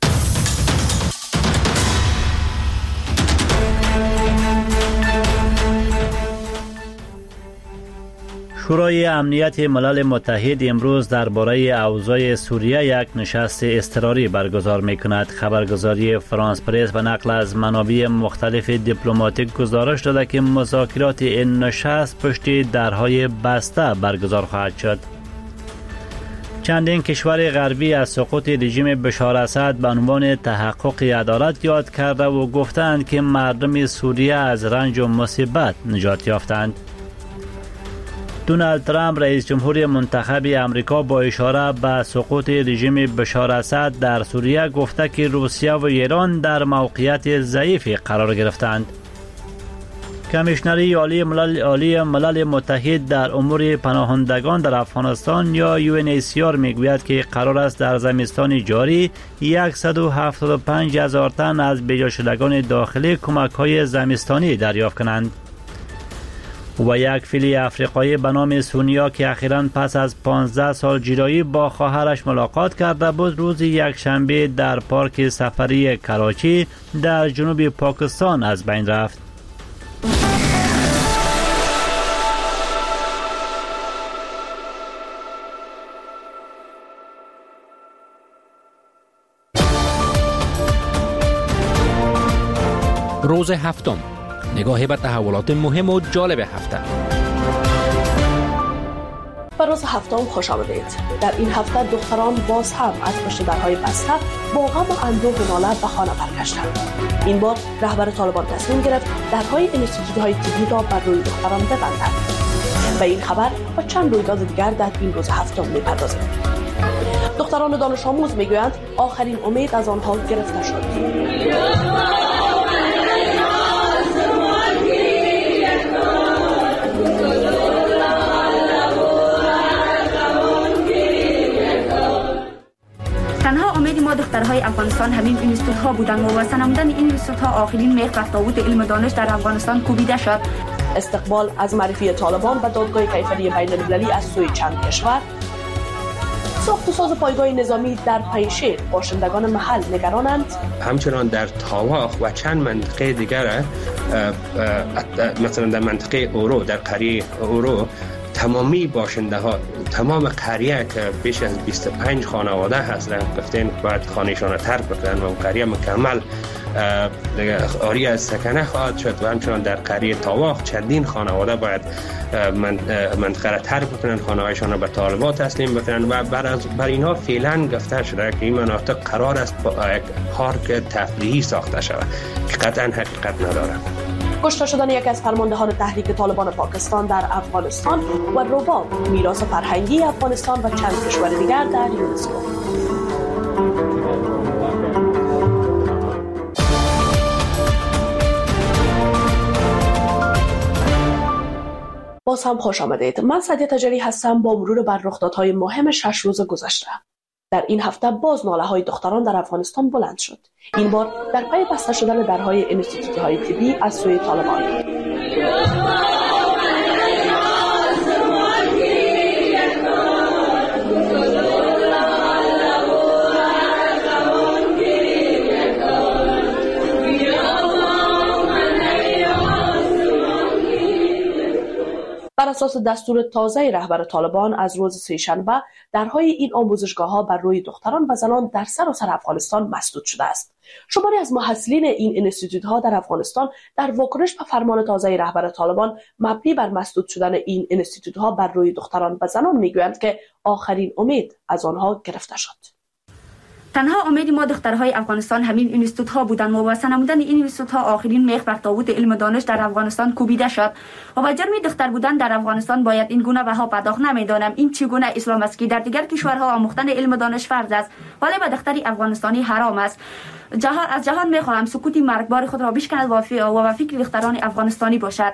شورای امنیت ملل متحد امروز درباره اوضاع سوریه یک نشست اضطراری برگزار می‌کند. خبرگزاری فرانس پرس و نقل از منابع مختلف دیپلماتیک گزارش داده که مذاکرات این نشست پشت درهای بسته برگزار خواهد شد. چندین کشور غربی از سقوط رژیم بشار اسد به عنوان تحقق عدالت یاد کرده و گفتند که مردم سوریه از رنج و مصیبت نجات یافتند. دونالد ترامپ رئیس جمهور منتخب امریکا با اشاره به سقوط رژیم بشار اسد در سوریه گفته که روسیه و ایران در موقعیت ضعیفی قرار گرفتند. کمیشنری عالی ملل, عالی ملل متحد در امور پناهندگان در افغانستان یا یو ان ایچ سی آر میگوید که قرار است در زمستان جاری صد و هفتاد و پنج هزار تن از بیجا شدگان داخلی کمک‌های زمستانی دریافت کنند. و یک فیل افریقایی به نام سونیا که اخیراً پس از پانزده سال جدایی با خواهرش ملاقات کرده بود، روز یک شنبه در پارک سفری کراچی در جنوب پاکستان از بین رفت. روز هفتم، نگاهی به تحولات مهم و جالب هفته. به روز هفتم خوش آمدید. در این هفته دختران باز هم از پشت درهای بسته با غم و اندوه و ناله به خانه برگشتند. این بار رهبر طالبان تصمیم گرفت درهای انستیتوت‌های طبی را بر روی دختران ببندند. به این خبر و چند رویداد دیگر در این روز هفتم می‌پردازیم. دختران دانش آموز میگویند آخرین امید از آنها گرفته شد. تنها امید ما دخترهای افغانستان همین اینستیتوت ها بودند و واسه نمودن این اینستیتوت ها آخرین میخ و تابوت علم دانش در افغانستان کوبیده شد. استقبال از معرفی طالبان به دادگاه کیفری بین المللی از سوی چند کشور. ساخت و ساز پایگاه نظامی در پنجشیر، باشندگان محل نگرانند. همچنان در تاواخ و چند منطقه دیگر، مثلا در منطقه اورو، در قریه اورو، تمامی باشنده ها، تمام قریه که بیش از بیست و پنج خانواده هستند گفتن باید خانهشان را ترک بکنن و قریه مکمل آری از سکنه خواهد شد. و همچنان در قریه تاواخ چندین خانواده باید منطقه را ترک بکنن، خانه‌هایشان را به طالبان تسلیم بکنن و بر, بر اینها فعلا گفته شده که این مناطق قرار است با یک پارک تفریحی ساخته شود که قطعا حقیقت ندارد. کشته شدن یکی از فرماندهان تحریک طالبان پاکستان در افغانستان و رباب، میراث فرهنگی افغانستان و چند کشور دیگر در یونسکو. باز هم خوش آمدید. من سعدیه تجری هستم با مرور بر رخدادهای مهم شش روز گذشته. در این هفته باز ناله های دختران در افغانستان بلند شد. این بار در پی بسته شدن درهای انستیتوت های طبی از سوی طالبان. بر اساس دستور تازه رهبر طالبان از روز سه‌شنبه درهای این آموزشگاه‌ها بر روی دختران و زنان در سراسر افغانستان مسدود شده است. شماری از محصلین این انستیتوت‌ها در افغانستان در واکنش به فرمان تازه رهبر طالبان مبنی بر مسدود شدن این انستیتوت‌ها بر روی دختران و زنان میگویند که آخرین امید از آنها گرفته شد. تنها امید ما دخترهای افغانستان همین اینستیتوت ها بودند و واسه نمودن این اینستیتوت ها آخرین میخ بر تابوت علم دانش در افغانستان کوبیده شد. و با جرم دختر بودن در افغانستان باید این گونه بها پرداخت. نمیدانم این چگونه اسلام است که در دیگر کشورها آموختن علم دانش فرض است ولی به دختری افغانستانی حرام است. جهان از جهان میخواهم سکوت مرگبار خود را بشکند و و فکر دختران افغانستانی باشد.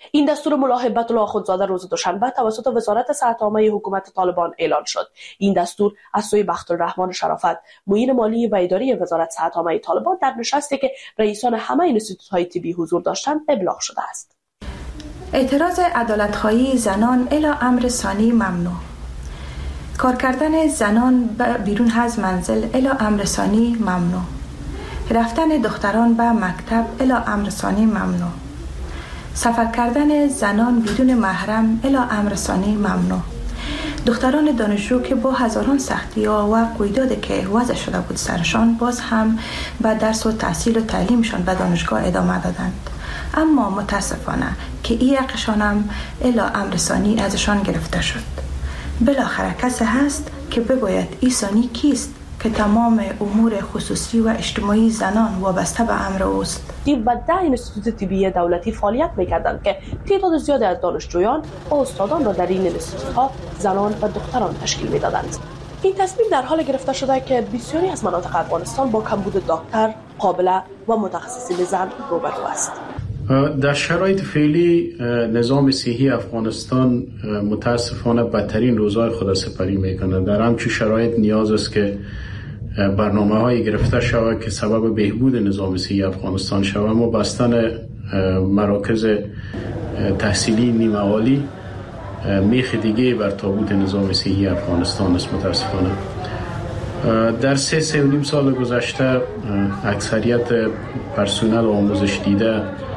این دستور ملا هیبت الله آخوندزاده روز دوشنبه توسط وزارت صحت عامه حکومت طالبان اعلان شد. این دستور از سوی بختالرحمن شرافت، معین مالی و اداری وزارت صحت عامه طالبان در نشستی که رئیسان همه انستیتوت‌های طبی حضور داشتند ابلاغ شده است. اعتراض عدالت‌خواهی زنان الی امر ثانی ممنوع. کار کردن زنان بیرون از منزل الی امر ثانی ممنوع. رفتن دختران به مکتب الی امر ثانی ممنوع. سفر کردن زنان بدون محرم الی امر ثانی ممنوع. دختران دانشجو که با هزاران سختی‌ها و قیودی که وضع شده بود سرشان باز هم به درس و تحصیل و تعلیمشان به دانشگاه ادامه دادند، اما متاسفانه که این حقشان هم الی امر ثانی ازشان گرفته شد. بالاخره کسی هست که بگوید این ثانی کیست که تمام امور خصوصی و اجتماعی زنان وابسته به امر اوست. و ده انستیتوت طبی دولتی فعالیت می‌کردند که تعداد زیادی از دانشجویان و استادان را در این انستیتوت‌ها زنان و دختران تشکیل می‌دادند. این تصمیم در حال گرفته شده که بسیاری از مناطق افغانستان با کمبود دکتر، قابله و متخصصین زن روبرو است. در شرایط فعلی نظام صحی افغانستان متاسفانه بدترین روزهای خود سپری میکنه. در همچون شرایط نیاز است که برنامه های گرفته شود که سبب بهبود نظام صحی افغانستان شود. اما بستن مراکز تحصیلی نیمه عالی میخ دیگه بر تابوت نظام صحی افغانستان است متاسفانه. در سه سه و نیم سال گذشته اکثریت پرسنل آموزش دیده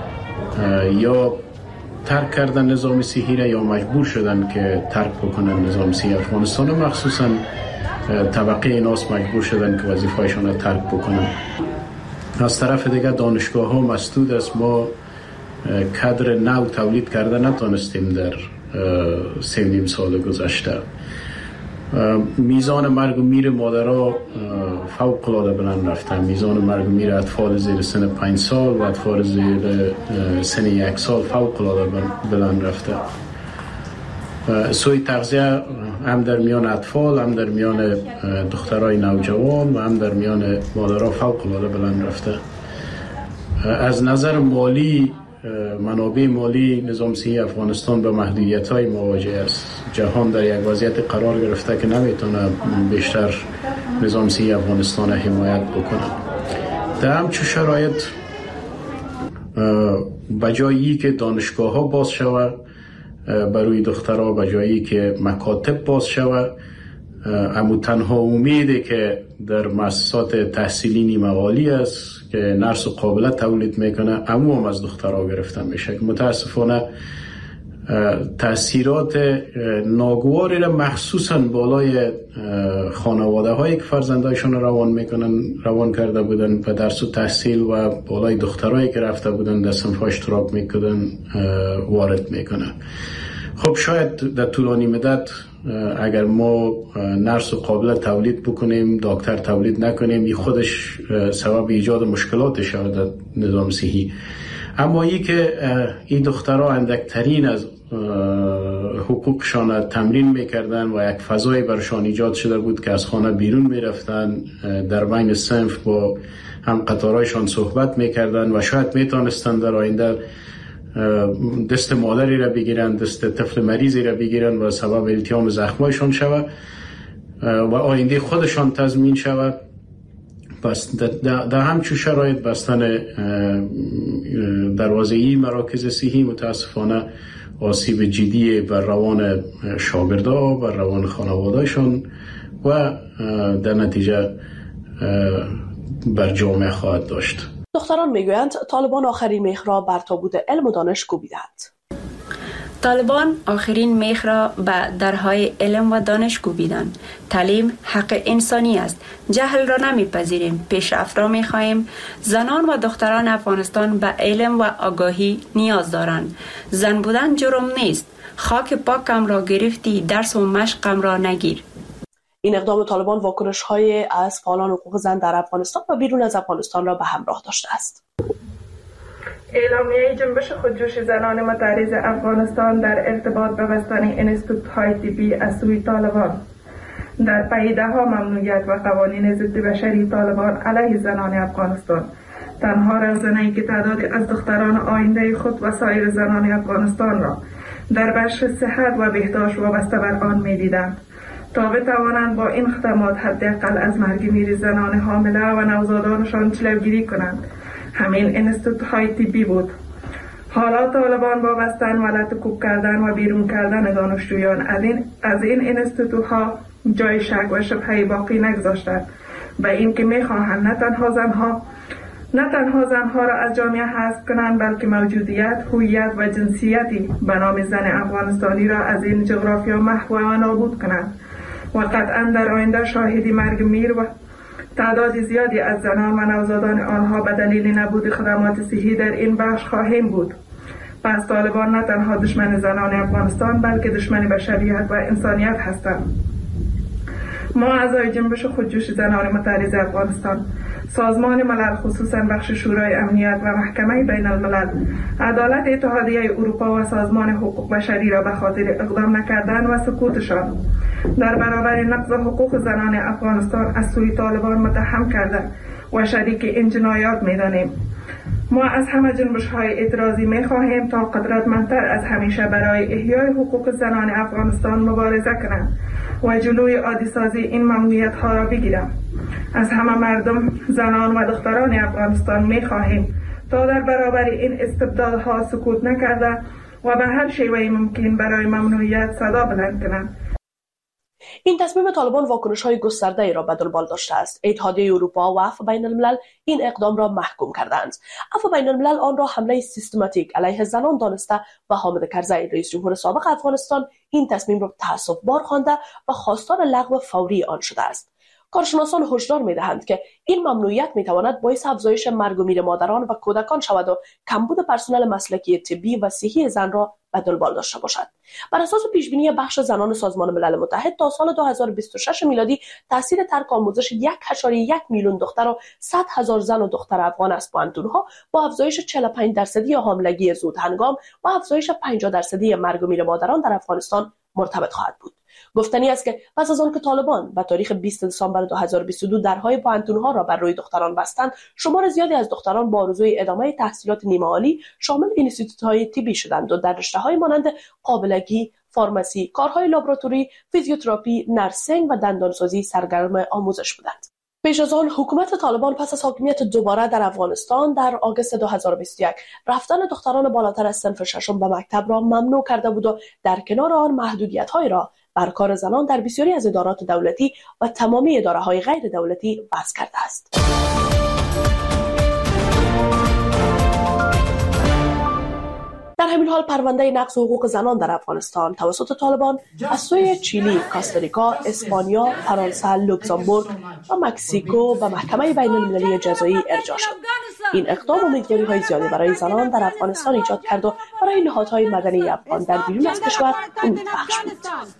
یا ترک کردن نظام صحی را یا مجبور شدن که ترک بکنن نظام صحی افغانستان، مخصوصا طبقه ناس مجبور شدن که وظیفه‌شان را ترک بکنن. از طرف دیگه دانشگاه ها مسدود است. ما کادر نو تولید کرده نتونستیم در سه نیم سال گذشته. میزان مرگ و میر مادرها فوق العاده بلند رفته. میزان مرگ و میر اطفال زیر سن پنج سال و اطفال زیر سن یک سال فوق العاده بلند رفته. سوی تغذیه هم در میان اطفال، هم در میان دخترای نوجوان و هم در میان مادرها فوق العاده بلند رفته. از نظر مالی، منابع مالی نظام صحی افغانستان به محدودیت‌های مواجه است. جهان در یک وضعیت قرار گرفته که نمیتونه بیشتر نظام صحی افغانستان حمایت بکنه. در همچون شرایط بجایی که دانشگاه ها باز شود برای دخترها، بجایی که مکاتب باز شود، اما تنها امیده که در مؤسسات تحصیلی نیمه عالی است که نرس و قابله تولید میکنه، اما هم از دخترها گرفته میشه. متاسفانه تاثیرات ناگواری را مخصوصا بالای خانواده هایی که فرزندایشان روان میکنن روان کرده بودن به درس و تحصیل و بالای دخترایی که رفته بودن در صنف اشتراک میکنن وارد میکنن. خب شاید در طولانی مدت اگر ما نرس و قابله تولید بکنیم، دکتر تولید نکنیم، این خودش سبب ایجاد مشکلات شود در نظام صحی. اما ای که این دخترها اندکترین از حقوقشان تمرین میکردن و یک فضای برشان ایجاد شده بود که از خانه بیرون میرفتن، در بین صنف با هم قطارایشان صحبت میکردن و شاید میتونستن در آینده دست مادری را بگیرن، دست طفل مریضی را بگیرن و سبب التیام زخمایشان شود و آینده خودشان تضمین شود. پس در همچون شرایط بستن دروازه‌ای مراکز صحی متاسفانه آسیب جدی بر روان شاگردها، بر روان خانواده‌شان و در نتیجه بر جامعه خواهد داشت. دختران میگویند طالبان آخرین میخ را بر تابوت علم و دانش کوبیدند. طالبان آخرین میخ را به درهای علم و دانش کوبیدند. تعلیم حق انسانی است. جهل را نمیپذیریم. پیشرفت را میخواهیم. زنان و دختران افغانستان به علم و آگاهی نیاز دارند. زن بودن جرم نیست. خاک پاکم را گرفتی، درس و مشقم را نگیر. این اقدام طالبان واکنش های از فعالان حقوق زن در افغانستان و بیرون از افغانستان را به همراه داشته است. اعلامیه جنبش خودجوش زنان متعرض افغانستان در ارتباط به بستن انستیتوت‌های طبی از سوی طالبان در پدیده‌ها ممنوعیت و قوانین ضد بشری طالبان علیه زنان افغانستان تنها رزنه‌ای که تعدادی از دختران آینده خود و سایر زنان افغانستان را در بخش صحت و بهداشت وابسته بر آن می‌دیدند تا بتوانند با این خدمات حداقل از مرگ میر زنان حامله و نوزادانشان جلوگیری کنند. همین انستیتوت‌های طبی بود. حالا طالبان وابستن و لطکوب کردن و بیرون کردن دانشجویان از این از این انستیتوت‌ها جای شک و شبهه باقی نگذاشتند و این که می‌خواهند نه تنها زنها نه تنها زنها را از جامعه حذف کنند بلکه موجودیت، هویت و جنسیتی به نام زن افغانستانی را از این جغرافیا محو و نابود کنند و قطعا در آینده شاهدی مرگ میر و تعداد زیادی از زنان و نوزادان آنها به دلیل نبود خدمات صحی در این بخش خواهیم بود. پس طالبان نه تنها دشمن زنان افغانستان بلکه دشمن بشریت و انسانیت هستند. ما اعضای جنبش خودجوش زنان متحرز افغانستان، سازمان ملل خصوصا بخش شورای امنیت و محکمه بین الملل، عدالت اتحادیه اروپا و سازمان حقوق بشری را به خاطر اقدام نکردن و سکوتشان در برابر نقض حقوق زنان افغانستان از سوی طالبان متهم کرده و شریک این جنایات می‌دانیم. ما از همه جنبش‌های اعتراضی می‌خواهیم تا قدرتمندتر از همیشه برای احیای حقوق زنان افغانستان مبارزه کنند و جلوی عادی‌سازی این ممنوعیت‌ها را بگیرند. از همه مردم، زنان و دختران افغانستان می‌خواهیم تا در برابر این استبدادها سکوت نکرده و به هر شیوهی ممکن برای ممنوعیت صدا بلند کنند. این تصمیم طالبان واکنش‌های گسترده‌ای را به دنبال داشته است. اتحادیه اروپا و عفو بین الملل این اقدام را محکوم کردند. عفو بین الملل آن را حمله سیستماتیک علیه زنان دانسته و حامد کرزی رئیس جمهور سابق افغانستان این تصمیم را تأسف‌بار خوانده و خواستار لغو فوری آن شده است. کارشناسان هشدار می‌دهند که این ممنوعیت می‌تواند باعث افزایش مرگ و میر مادران و کودکان شود و کمبود پرسنل مسلکی طبی و صحی زن را به دنبال داشته باشد. بر اساس پیشبینی بخش زنان سازمان ملل متحد تا سال دو هزار و بیست و شش میلادی تاثیر ترک آموزش یک و یک میلیون دختر و صد هزار زن و دختر افغان از پوانتون‌ها با افزایش چهل و پنج درصدی حاملگی زود هنگام و افزایش پنجاه درصدی مرگ و میر مادران در افغانستان مرتبط خواهد بود. گفتنی است که پس از آن که طالبان به تاریخ بیست دسامبر دو هزار و بیست و دو درهای پوانتون‌ها را بر روی دختران بستند، شمار زیادی از دختران با آرزوی ادامه تحصیلات نیمه عالی شامل اینستیتوت‌های طبی شدند و در رشته‌های مانند قابلگی، فارماسی، کارهای لابراتوری، فیزیوتراپی، نرسینگ و دندانسازی سرگرم آموزش بودند. پیش از آن حکومت طالبان پس از حاکمیت دوباره در افغانستان در آگوست دو هزار و بیست و یک رفتن دختران بالاتر از صنف ششم به مکتب را ممنوع کرده بود و در کنار آن محدودیت‌هایی را بر کار زنان در بسیاری از ادارات دولتی و تمامی اداره‌های غیر دولتی وضع کرده است. در همین حال پرونده نقض حقوق زنان در افغانستان توسط طالبان از سوی چیلی، کاستاریکا، اسپانیا، فرانسه، لوکزامبورگ و مکزیکو به محکمه بین المللی جزایی ارجاع شد. این اقدام امیدواری‌های زیادی برای زنان در افغانستان ایجاد کرد و برای نهادهای مدنی افغان در بیرون از کشور امیدبخش بود.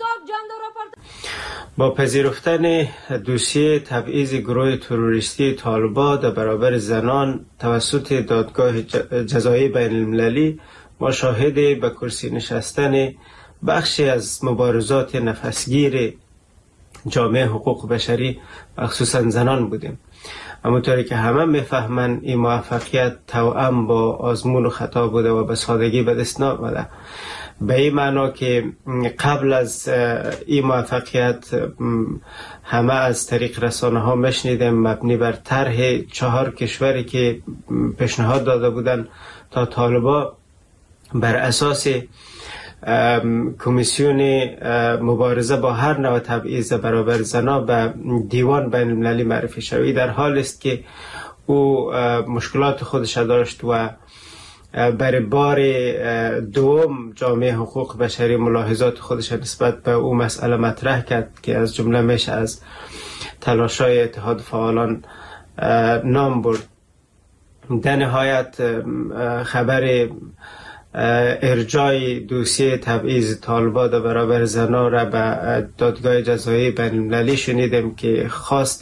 با پذیرفتن دوسیه تبعیض گروه تروریستی طالبان در برابر زنان توسط دادگاه جزایی بین المللی، ما شاهد به کرسی نشستن بخشی از مبارزات نفسگیر جامعه حقوق بشری و خصوصا زنان بودیم. همونطوری که همه میفهمن این موفقیت توأم با آزمون و خطا بوده و به سادگی به دست نآمده. به این معنا که قبل از این موفقیت همه از طریق رسانه ها میشنیدیم مبنی بر طرح چهار کشوری که پیشنهاد داده بودن تا طالبان بر اساس کمیسیون مبارزه با هر نوع تبعیض برابر زنان به دیوان بین المللی معرفی شوی، در حال است که او مشکلات خودش داشت و برای بار دوم جامعه حقوق بشری ملاحظات خودش نسبت به او مسئله مطرح کرد که از جمله میشه از تلاش‌های اتحاد فعالان نام برد. در نهایت خبر ارجاع دوسیه تبعیض طالبان در برابر زنان را به دادگاه جزایی بین المللی شنیدیم که خواست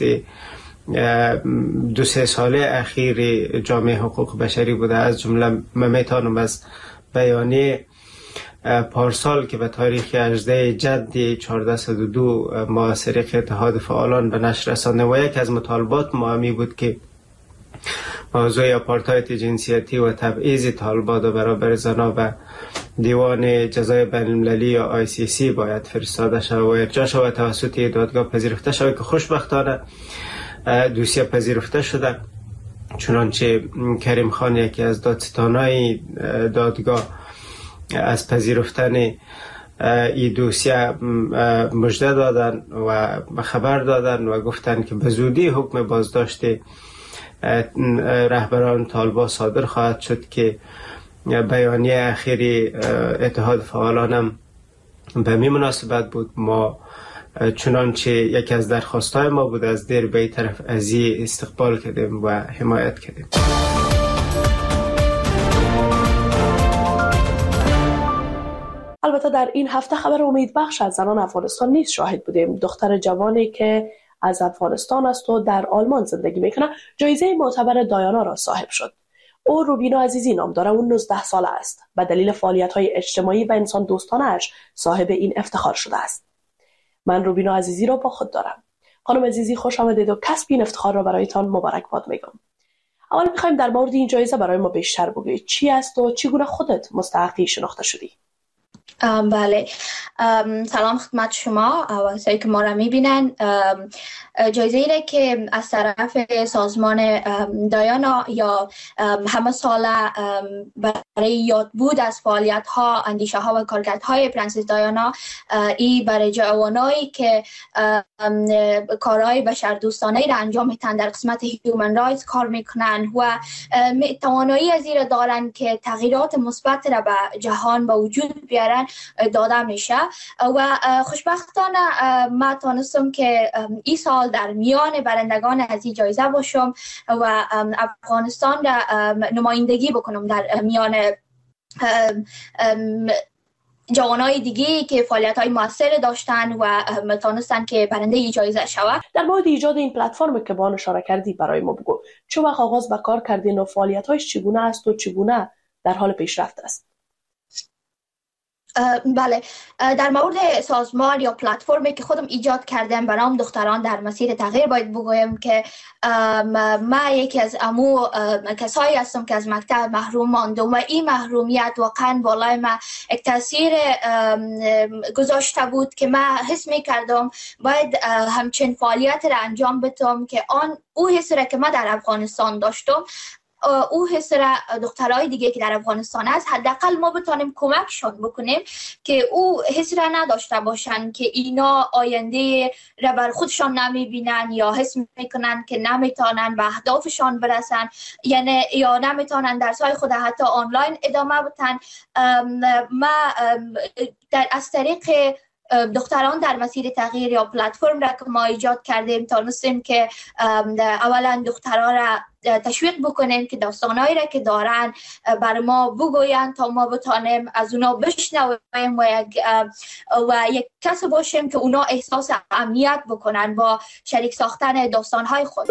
دو سه ساله اخیر جامعه حقوق بشری بوده. از جمله من میتونم از بیانیه پارسال که به تاریخ هجدهم جدی چهارده صد و دو معاصره اتحاد فعالان به نشر رسانده و یک از مطالبات ما همی بود که موضوع آپارتاید جنسیتی و تبعیض طالبان در برابر زنان و دیوان جزای بین المللی یا آی سی سی باید فرستاده شود و ارجاع شود توسط دادگاه پذیرفته شود که خوشبختانه دوسیه پذیرفته شده. چنانچه کریم خان یکی از دادستانای دادگاه از پذیرفتن این دوسیه مژده دادن و خبر دادن و گفتن که به زودی حکم بازداشت رهبران طالبان صادر خواهد شد که بیانیه اخیری اتحاد فعالان هم به می مناسبت بود. ما چنانچه یکی از درخواستهای ما بود از دیر به طرف ازی استقبال کردیم و حمایت کردیم. البته در این هفته خبر امیدبخش از زنان افغانستان نیز شاهد بودیم. دختر جوانی که از افغانستان است و در آلمان زندگی میکنه جایزه معتبر دایانا را صاحب شد. او روبینا عزیزی نام داره و نوزده ساله است. به دلیل فعالیت‌های اجتماعی و انسان دوستانه‌اش صاحب این افتخار شده است. من روبینا عزیزی را با خود دارم. خانم عزیزی خوش آمدید و کسب این افتخار را برایتان مبارکباد میگم. اول میخوایم در مورد این جایزه برای ما بیشتر بگویید. چی است و چگونه خودت مستحقی شناخته شدی؟ بله، سلام خدمت شما و کسایی که ما را میبینن. جایزه ایره که از طرف سازمان دایانا یا همه ساله برای یاد بود از فعالیت ها، اندیشه ها و کارکردهای پرنسس دایانا، ای برای جوانایی که کارهای بشردوستانه را انجام میتن در قسمت هیومن رایتس کار میکنن و توانایی از این دارن که تغییرات مثبت را به جهان به وجود بیارن داده میشه. و خوشبختانه ما تونستم که این سال در میان برندگان از این جایزه باشم و افغانستان را نمایندگی بکنم در میان جوانای دیگه که فعالیت‌های موثر داشتن و تونستن که برنده این جایزه شود. در مورد ایجاد این پلتفرم که با آن اشاره کردی برای ما بگو. چه وقت آغاز به کار کردین و فعالیت‌هایش چگونه است و چگونه در حال پیشرفت است؟ بله، در مورد سازمان یا پلتفرمی که خودم ایجاد کردم به نام دختران در مسیر تغییر باید بگویم که ما یکی از امو کسایی هستم که از مکتب محروم ماندم و این محرومیت واقعا بالای ما یک تاثیر گذاشته بود که من حس می کردم باید همچین فعالیت را انجام بدم که آن او حس را که من در افغانستان داشتم او حس را دخترای دیگه که در افغانستان است حداقل ما بتونیم کمکشون بکنیم که او حس را نداشته باشن که اینا آینده را بر خودشان نمیبینن یا حس میکنن که نمیتونن به اهدافشان برسن، یعنی یا نمیتونن درسای خود حتی آنلاین ادامه بدن. ما در از طریق دختران در مسیر تغییر یا پلتفرم را که ما ایجاد کردیم تونستیم که اولا دختران را تشویق بکنیم که داستانهایی را که دارن بر ما بگوین تا ما بتانیم از اونا بشنویم و یک و یک کس باشیم که اونا احساس امنیت بکنن با شریک ساختن داستانهای خود.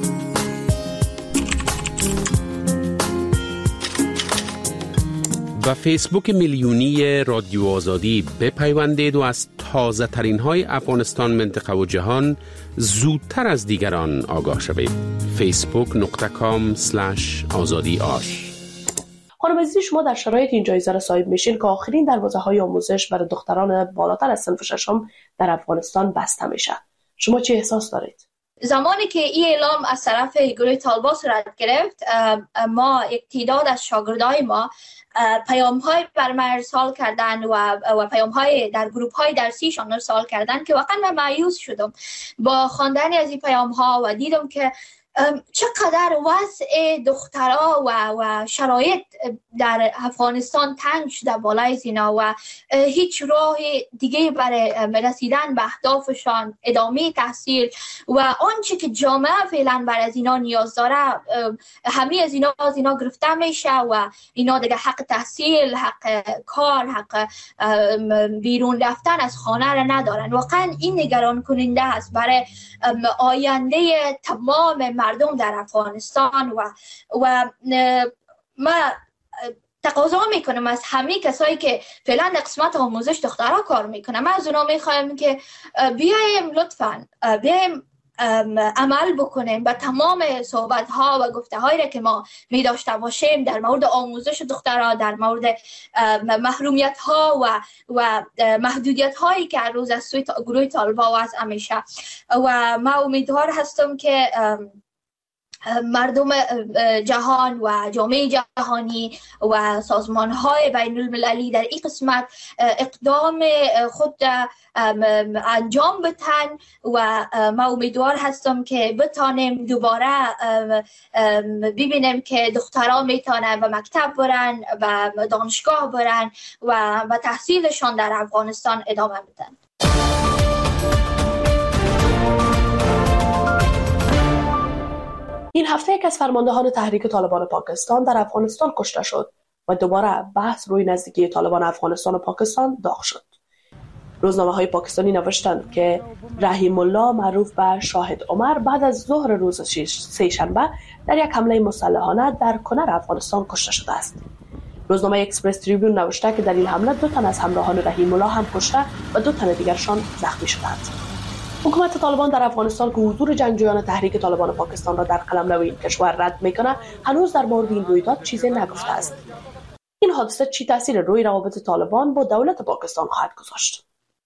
و فیسبوک میلیونی رادیو آزادی بپیوندید و از تازه ترین های افغانستان، منطقه و جهان زودتر از دیگران آگاه شوید. فیسبوک نقطه کام سلش آزادی آش. خانم عزیزی، شما در شرایط این جایزه را صاحب میشین که آخرین دروازه های آموزش برای دختران بالاتر از صنف ششم در افغانستان بسته میشه. شما چه احساس دارید؟ زمانی که این اعلام از طرف گروه طالبان صورت گرفت، ما یک تعداد از شاگردای ما پیام های بر من ارسال کردن و, و پیام های در گروپ های درسیشان ارسال کردن که واقعا من مایوس شدم با خواندن از این پیام ها و دیدم که چقدر وضع دخترها و, و شرایط در افغانستان تنگ شده بالای زینا و هیچ راه دیگه برای رسیدن به اهدافشان، ادامه تحصیل و آنچه که جامعه فعلا بر از اینا نیاز داره، همه از اینا از اینا گرفته میشه و اینا دیگه حق تحصیل، حق کار، حق بیرون رفتن از خانه را ندارن. واقعا این نگران کننده است برای آینده تمام مردم در افغانستان و و ما تقاضا میکنم از همه کسایی که فعلا در قسمت آموزش دخترها کار میکنن، ما از اونا میخوایم که بیایم لطفاً بیایم عمل بکنیم به تمام صحبت ها و گفته هایی را که ما می داشته باشیم در مورد آموزش دختران، در مورد محرومیت ها و و محدودیت هایی که روز از سوی گروه طالبان و از همیشه. و ما امیدوار هستم که مردم جهان و جامعه جهانی و سازمان های بین المللی در این قسمت اقدام خود انجام بدن و ما امیدوار هستم که بتانیم دوباره ببینیم که دختران میتونن به مکتب برن و دانشگاه برن و به تحصیلشان در افغانستان ادامه بدن. این هفته یک از فرماندهان تحریک طالبان پاکستان در افغانستان کشته شد و دوباره بحث روی نزدیکی طالبان افغانستان و پاکستان داغ شد. روزنامه های پاکستانی نوشتند که رحیم الله معروف به شاهد عمر بعد از ظهر روز سه‌شنبه در یک حمله مسلحانه در کنر افغانستان کشته شده است. روزنامه اکسپرس تریبیون نوشته که در این حمله دو تن از همراهان رحیم الله هم کشته و دو تن دیگرشان زخمی شدند. حکومت طالبان در افغانستان که حضور جنگجویان تحریک طالبان پاکستان را در قلمرو این کشور رد میکنه، هنوز در مورد این رویداد چیزی نگفته است. این حادثه چی تاثیر روی روابط طالبان با دولت پاکستان خواهد گذاشت؟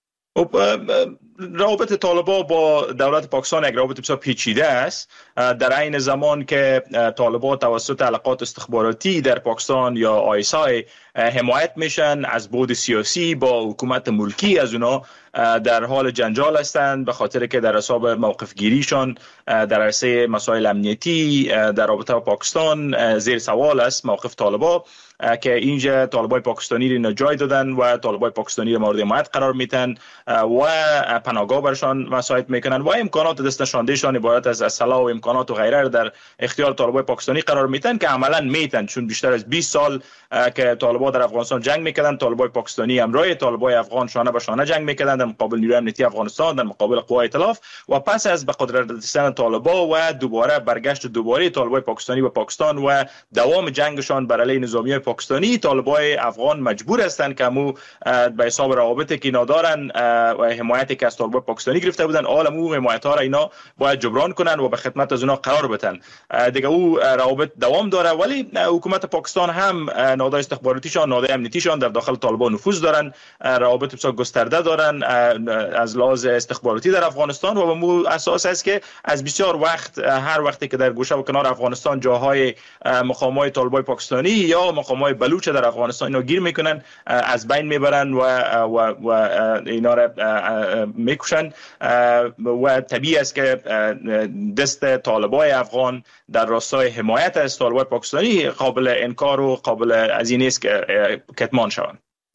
روابط طالبان با دولت پاکستان یک روابط بسیار پیچیده است. در عین زمان که طالبان توسط علاقات استخباراتی در پاکستان یا آی اس آی حمایت میشن، از بعد سیاسی با حکومت ملکی از اونا در حال جنجال هستند، به خاطر که در حساب موقف گیریشان در عرصه مسائل امنیتی در رابطه با پاکستان زیر سوال است موقف طالبان، که اینجا طالبان پاکستانی را جای دادن و طالبان پاکستانی را مورد حمایت قرار میتن و پناهگاه برشان مساعد میکنن و امکانات دست نشاندهشان عبارت از اسلحه و امکانات و غیره در اختیار طالبان پاکستانی قرار میتن که عملا میتن، چون بیشتر از بیست سال که طالبان در افغانستان جنگ میکردن، طالبان پاکستانی همراه طالبان افغان شانه به شانه جنگ میکردن در مقابل نیروی امنیتی افغانستان، در مقابل قوای ائتلاف. و پس از به قدرت رسیدن طالبان و دوباره برگشت دوباره طالبان پاکستانی به پاکستان و دوام جنگشان بر علیه نظامیای پاکستانی، طالبان افغان مجبور هستند که مو به حساب روابطی که ندارن و حمایتی که از طالبان پاکستانی گرفته بودن، عالمو حمایت ها را اینا باید جبران کنن و به خدمت از اونا قرار بدن. دیگه او روابط دوام داره، ولی حکومت پاکستان هم نهادهای استخباراتیشان، نهادهای امنیتیشان در داخل طالبان نفوذ دارن، روابط بسیار گسترده دارن از لحاظ استخباراتی در افغانستان و به مو اساس است که از بسیار وقت، هر وقتی که در گوشه و کنار افغانستان جاهای مقامات طالبان پاکستانی یا مقامات بلوچ در افغانستان اینا گیر میکنن، از بین میبرن و و و اینا را میکشن و طبیعی است که دست طالبان افغان در راستای حمایت از طالبان پاکستانی قابل انکار و قابل از این است که کتمان شوند.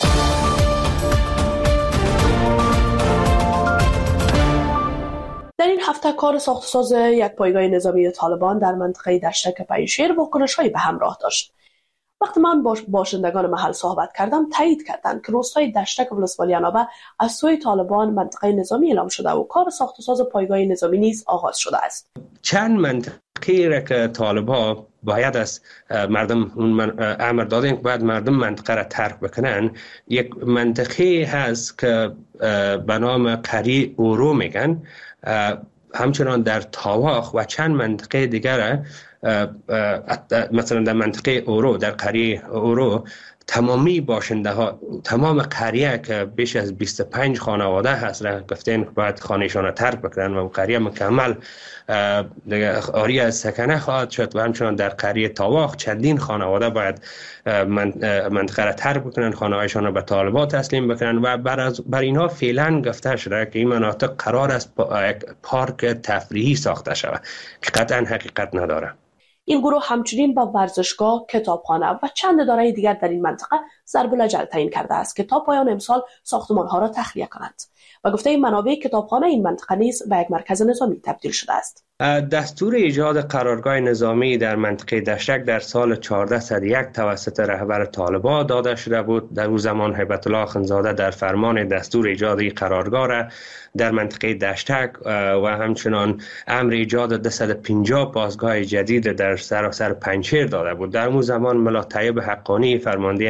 در این هفته کار ساخت و ساز یک پایگاه نظامی طالبان در منطقه دشتک پنجشیر واکنش‌هایی به همراه داشت. وقتی من با باشندگان محل صحبت کردم، تایید کردند که روستای دشتک ولسوالی عنابه از سوی طالبان منطقه نظامی اعلام شده و کار ساخت و ساز پایگاه نظامی نیز آغاز شده است. چند منطقه را که طالبان باید از مردم اون امر دادن که باید مردم منطقه را ترک بکنن، یک منطقه هست که به نام قریه اورو میگن، همچنان در تاواخ و چند منطقه دیگر، مثلا در منطقه اورو، در قریه اورو، تمامی باشنده ها، تمام قریه که بیش از بیست و پنج خانواده هست را گفتن که باید خانهشان را ترک بکنن و قریه مکمل آری از سکنه خواهد شد و همچنان در قریه تاواخ چندین خانواده باید منطقه را ترک بکنن، خانه‌هایشان را به طالبان تسلیم بکنن و بر, بر اینها فعلا گفته شده که این مناطق قرار است یک پارک تفریحی ساخته شود که قطعا حقیقت نداره. این گروه همچنین با ورزشگاه، کتابخانه و چند اداره دیگر در این منطقه ضرب الاجل تعیین کرده است که تا پایان امسال ساختمان‌ها را تخلیه کنند و گفته این منابع کتابخانه این منطقه نیز به یک مرکز نظامی تبدیل شده است. دستور ایجاد قرارگاه نظامی در منطقه دشتک در سال چهارده صد و یک توسط رهبر طالبان داده شده بود. در اون زمان هیبت الله اخندزاده در فرمان دستور ایجاد قرارگاه را در منطقه دشتک و همچنان امر ایجاد دویست و پنجاه پاسگاه جدید در سراسر پنجشیر داده بود. در اون زمان ملا طیب حقانی فرمانده امنیت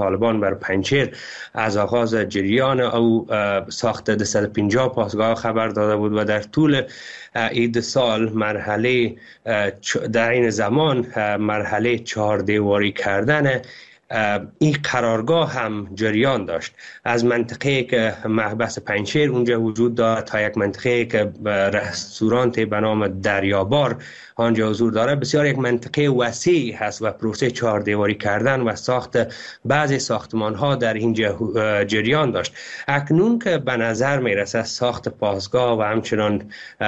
طالبان بر پنجشیر از آغاز جریان او ساخت دویست و پنجاه پاسگاه خبر داده بود و در طول این سال مرحله در این زمان مرحله چهار دیواری کردن این قرارگاه هم جریان داشت. از منطقه که محبس پنجشیر اونجا وجود دارد تا یک منطقه که رستورانت به نام دریابار آنجا حضور داره، بسیار یک منطقه وسیع هست و پروسه چهار دیواری کردن و ساخت بعضی ساختمان ها در اینجا جریان داشت. اکنون که به نظر می رسد ساخت پاسگاه و همچنان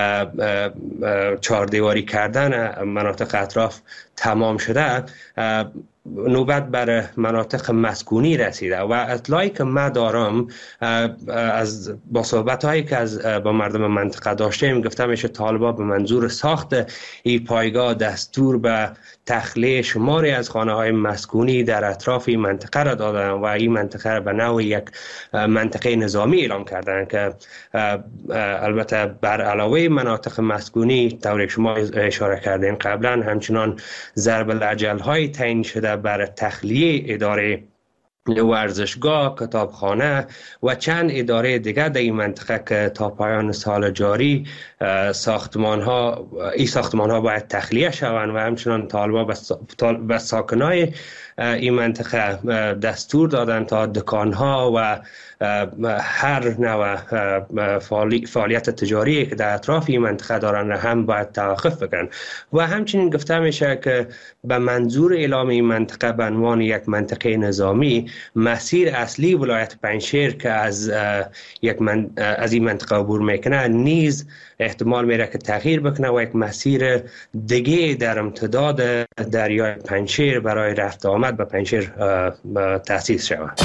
چهار دیواری کردن مناطق اطراف تمام شده، نوبت بر مناطق مسکونی رسیده و اطلاعی که ما دارم از با صحبت هایی که از با مردم منطقه داشتیم گفته میشه طالبان به منظور ساخت این پایگاه دستور به تخلیه شماری از خانه های مسکونی در اطراف این منطقه را دادن و این منطقه را به نوع یک منطقه نظامی اعلام کردن که البته بر علاوه مناطق مسکونی طوری که شما اشاره کردین قبلا همچنان ضرب الاجل های تعیین شده بر تخلیه اداره ورزشگاه، کتابخانه و چند اداره دیگر در این منطقه که تا پایان سال جاری ساختمان ها این ساختمان ها باید تخلیه شوند و همچنان طالبان به ساکنای این منطقه دستور دادن تا دکان ها و هر نوع فعالیت تجاری که در اطراف این منطقه دارن هم باید توقف بکنن و همچنین گفته میشه که به منظور اعلام این منطقه به عنوان یک منطقه نظامی مسیر اصلی ولایت پنجشیر که از یک من از این منطقه عبور میکنه نیز احتمال میره که تغییر بکنه و یک مسیر دیگه در امتداد دریای پنجشیر برای رفت آمد به پنجشیر تأسیس شود.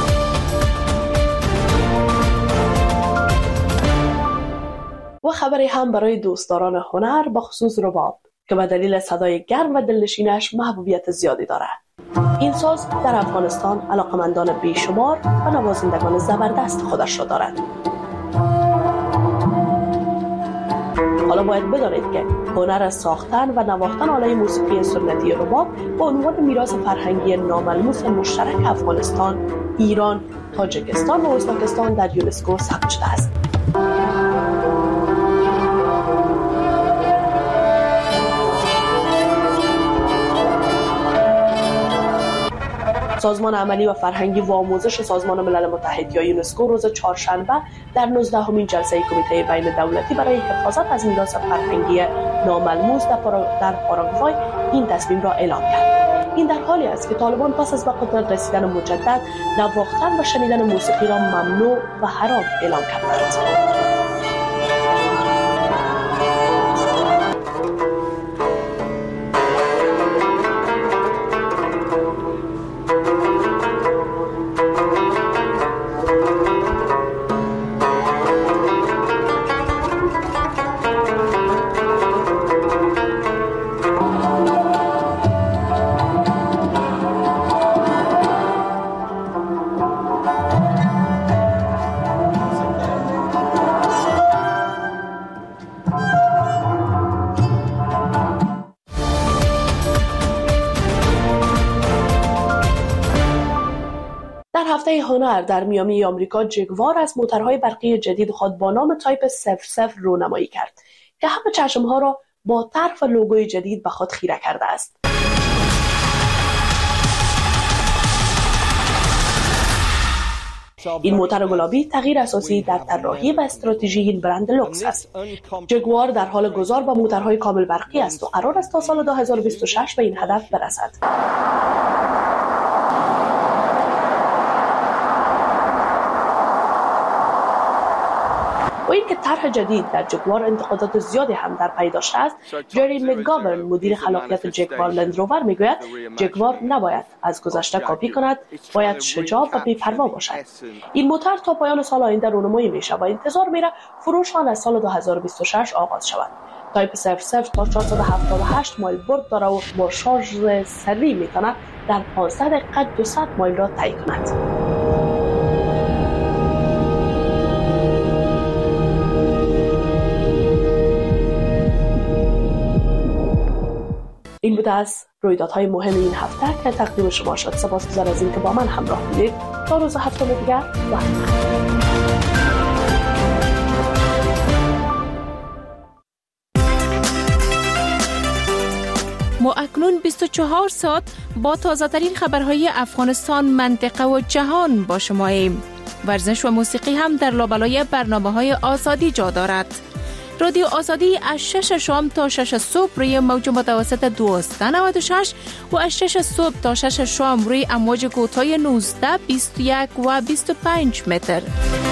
و خبری هم برای دوستداران هنر با خصوص رباب که به دلیل صدای گرم و دلنشینش محبوبیت زیادی دارد. این ساز در افغانستان علاقمندان بیشمار و نوازندگان زبردست خودش را دارد. حالا باید بدانید که هنر ساختن و نواختن آلای موسیقی سنتی رباب با عنوان میراث فرهنگی ناملموس مشترک افغانستان، ایران، تاجیکستان و ازبکستان در یونسکو ثبت شده است. سازمان عملی و فرهنگی و آموزش سازمان ملل متحد یا یونسکو روز چهارشنبه در نوزدهمین جلسه کمیته بین دولتی برای حفاظت از میراث فرهنگی ناملموس در پاراگوای این تصمیم را اعلام کرد. این در حالی است که طالبان پس از به قدرت رسیدن مجدد نواختن و شنیدن موسیقی را ممنوع و حرام اعلام کردند. هفته هنر در میامی آمریکا جگوار از موتورهای برقی جدید خود با نام تایپ صفر صفر رونمایی کرد که همه چشمها را با طرح و لوگوی جدید به خود خیره کرده است. این موتور گلابی تغییر اساسی در طراحی و استراتژی این برند لوکس است. جگوار در حال گذار با موتورهای کامل برقی است و قرار است تا سال دو هزار و بیست و شش به این هدف برسد. و اینکه طرح جدید در جگوار انتقادات زیادی هم در پی داشته است، جری مکگاورن مدیر خلاقیت جگوار لندروور میگوید جگوار نباید از گذشته کپی کند، باید شجاع و بی‌پروا باشد. این موتور تا پایان سال آینده رونمایی میشه و انتظار میره فروش آن از سال دو هزار و بیست و شش آغاز شود. تایپ صفر صفر تا چهارصد و هفتاد و هشت مایل برد داره و با شارژ سریع میتونه در پانصد دقیقه دویست مایل را طی کند. این بوده از رویدادهای مهم این هفته که تقدیم شما شد. سپاسگزار از اینکه با من همراه بودید. تا روز هفتم دیگر وقت ما اکنون بیست و چهار ساعت با تازه ترین خبرهای افغانستان، منطقه و جهان با شماییم. ورزش و موسیقی هم در لابلای برنامه‌های آزادی جا دارد. رادیو آزادی از شش شام تا شش صبح روی موج متوسط دویست و نود و شش و از شش صبح تا شش شام روی امواج کوتاه نوزده، بیست و یک و بیست و پنج متر.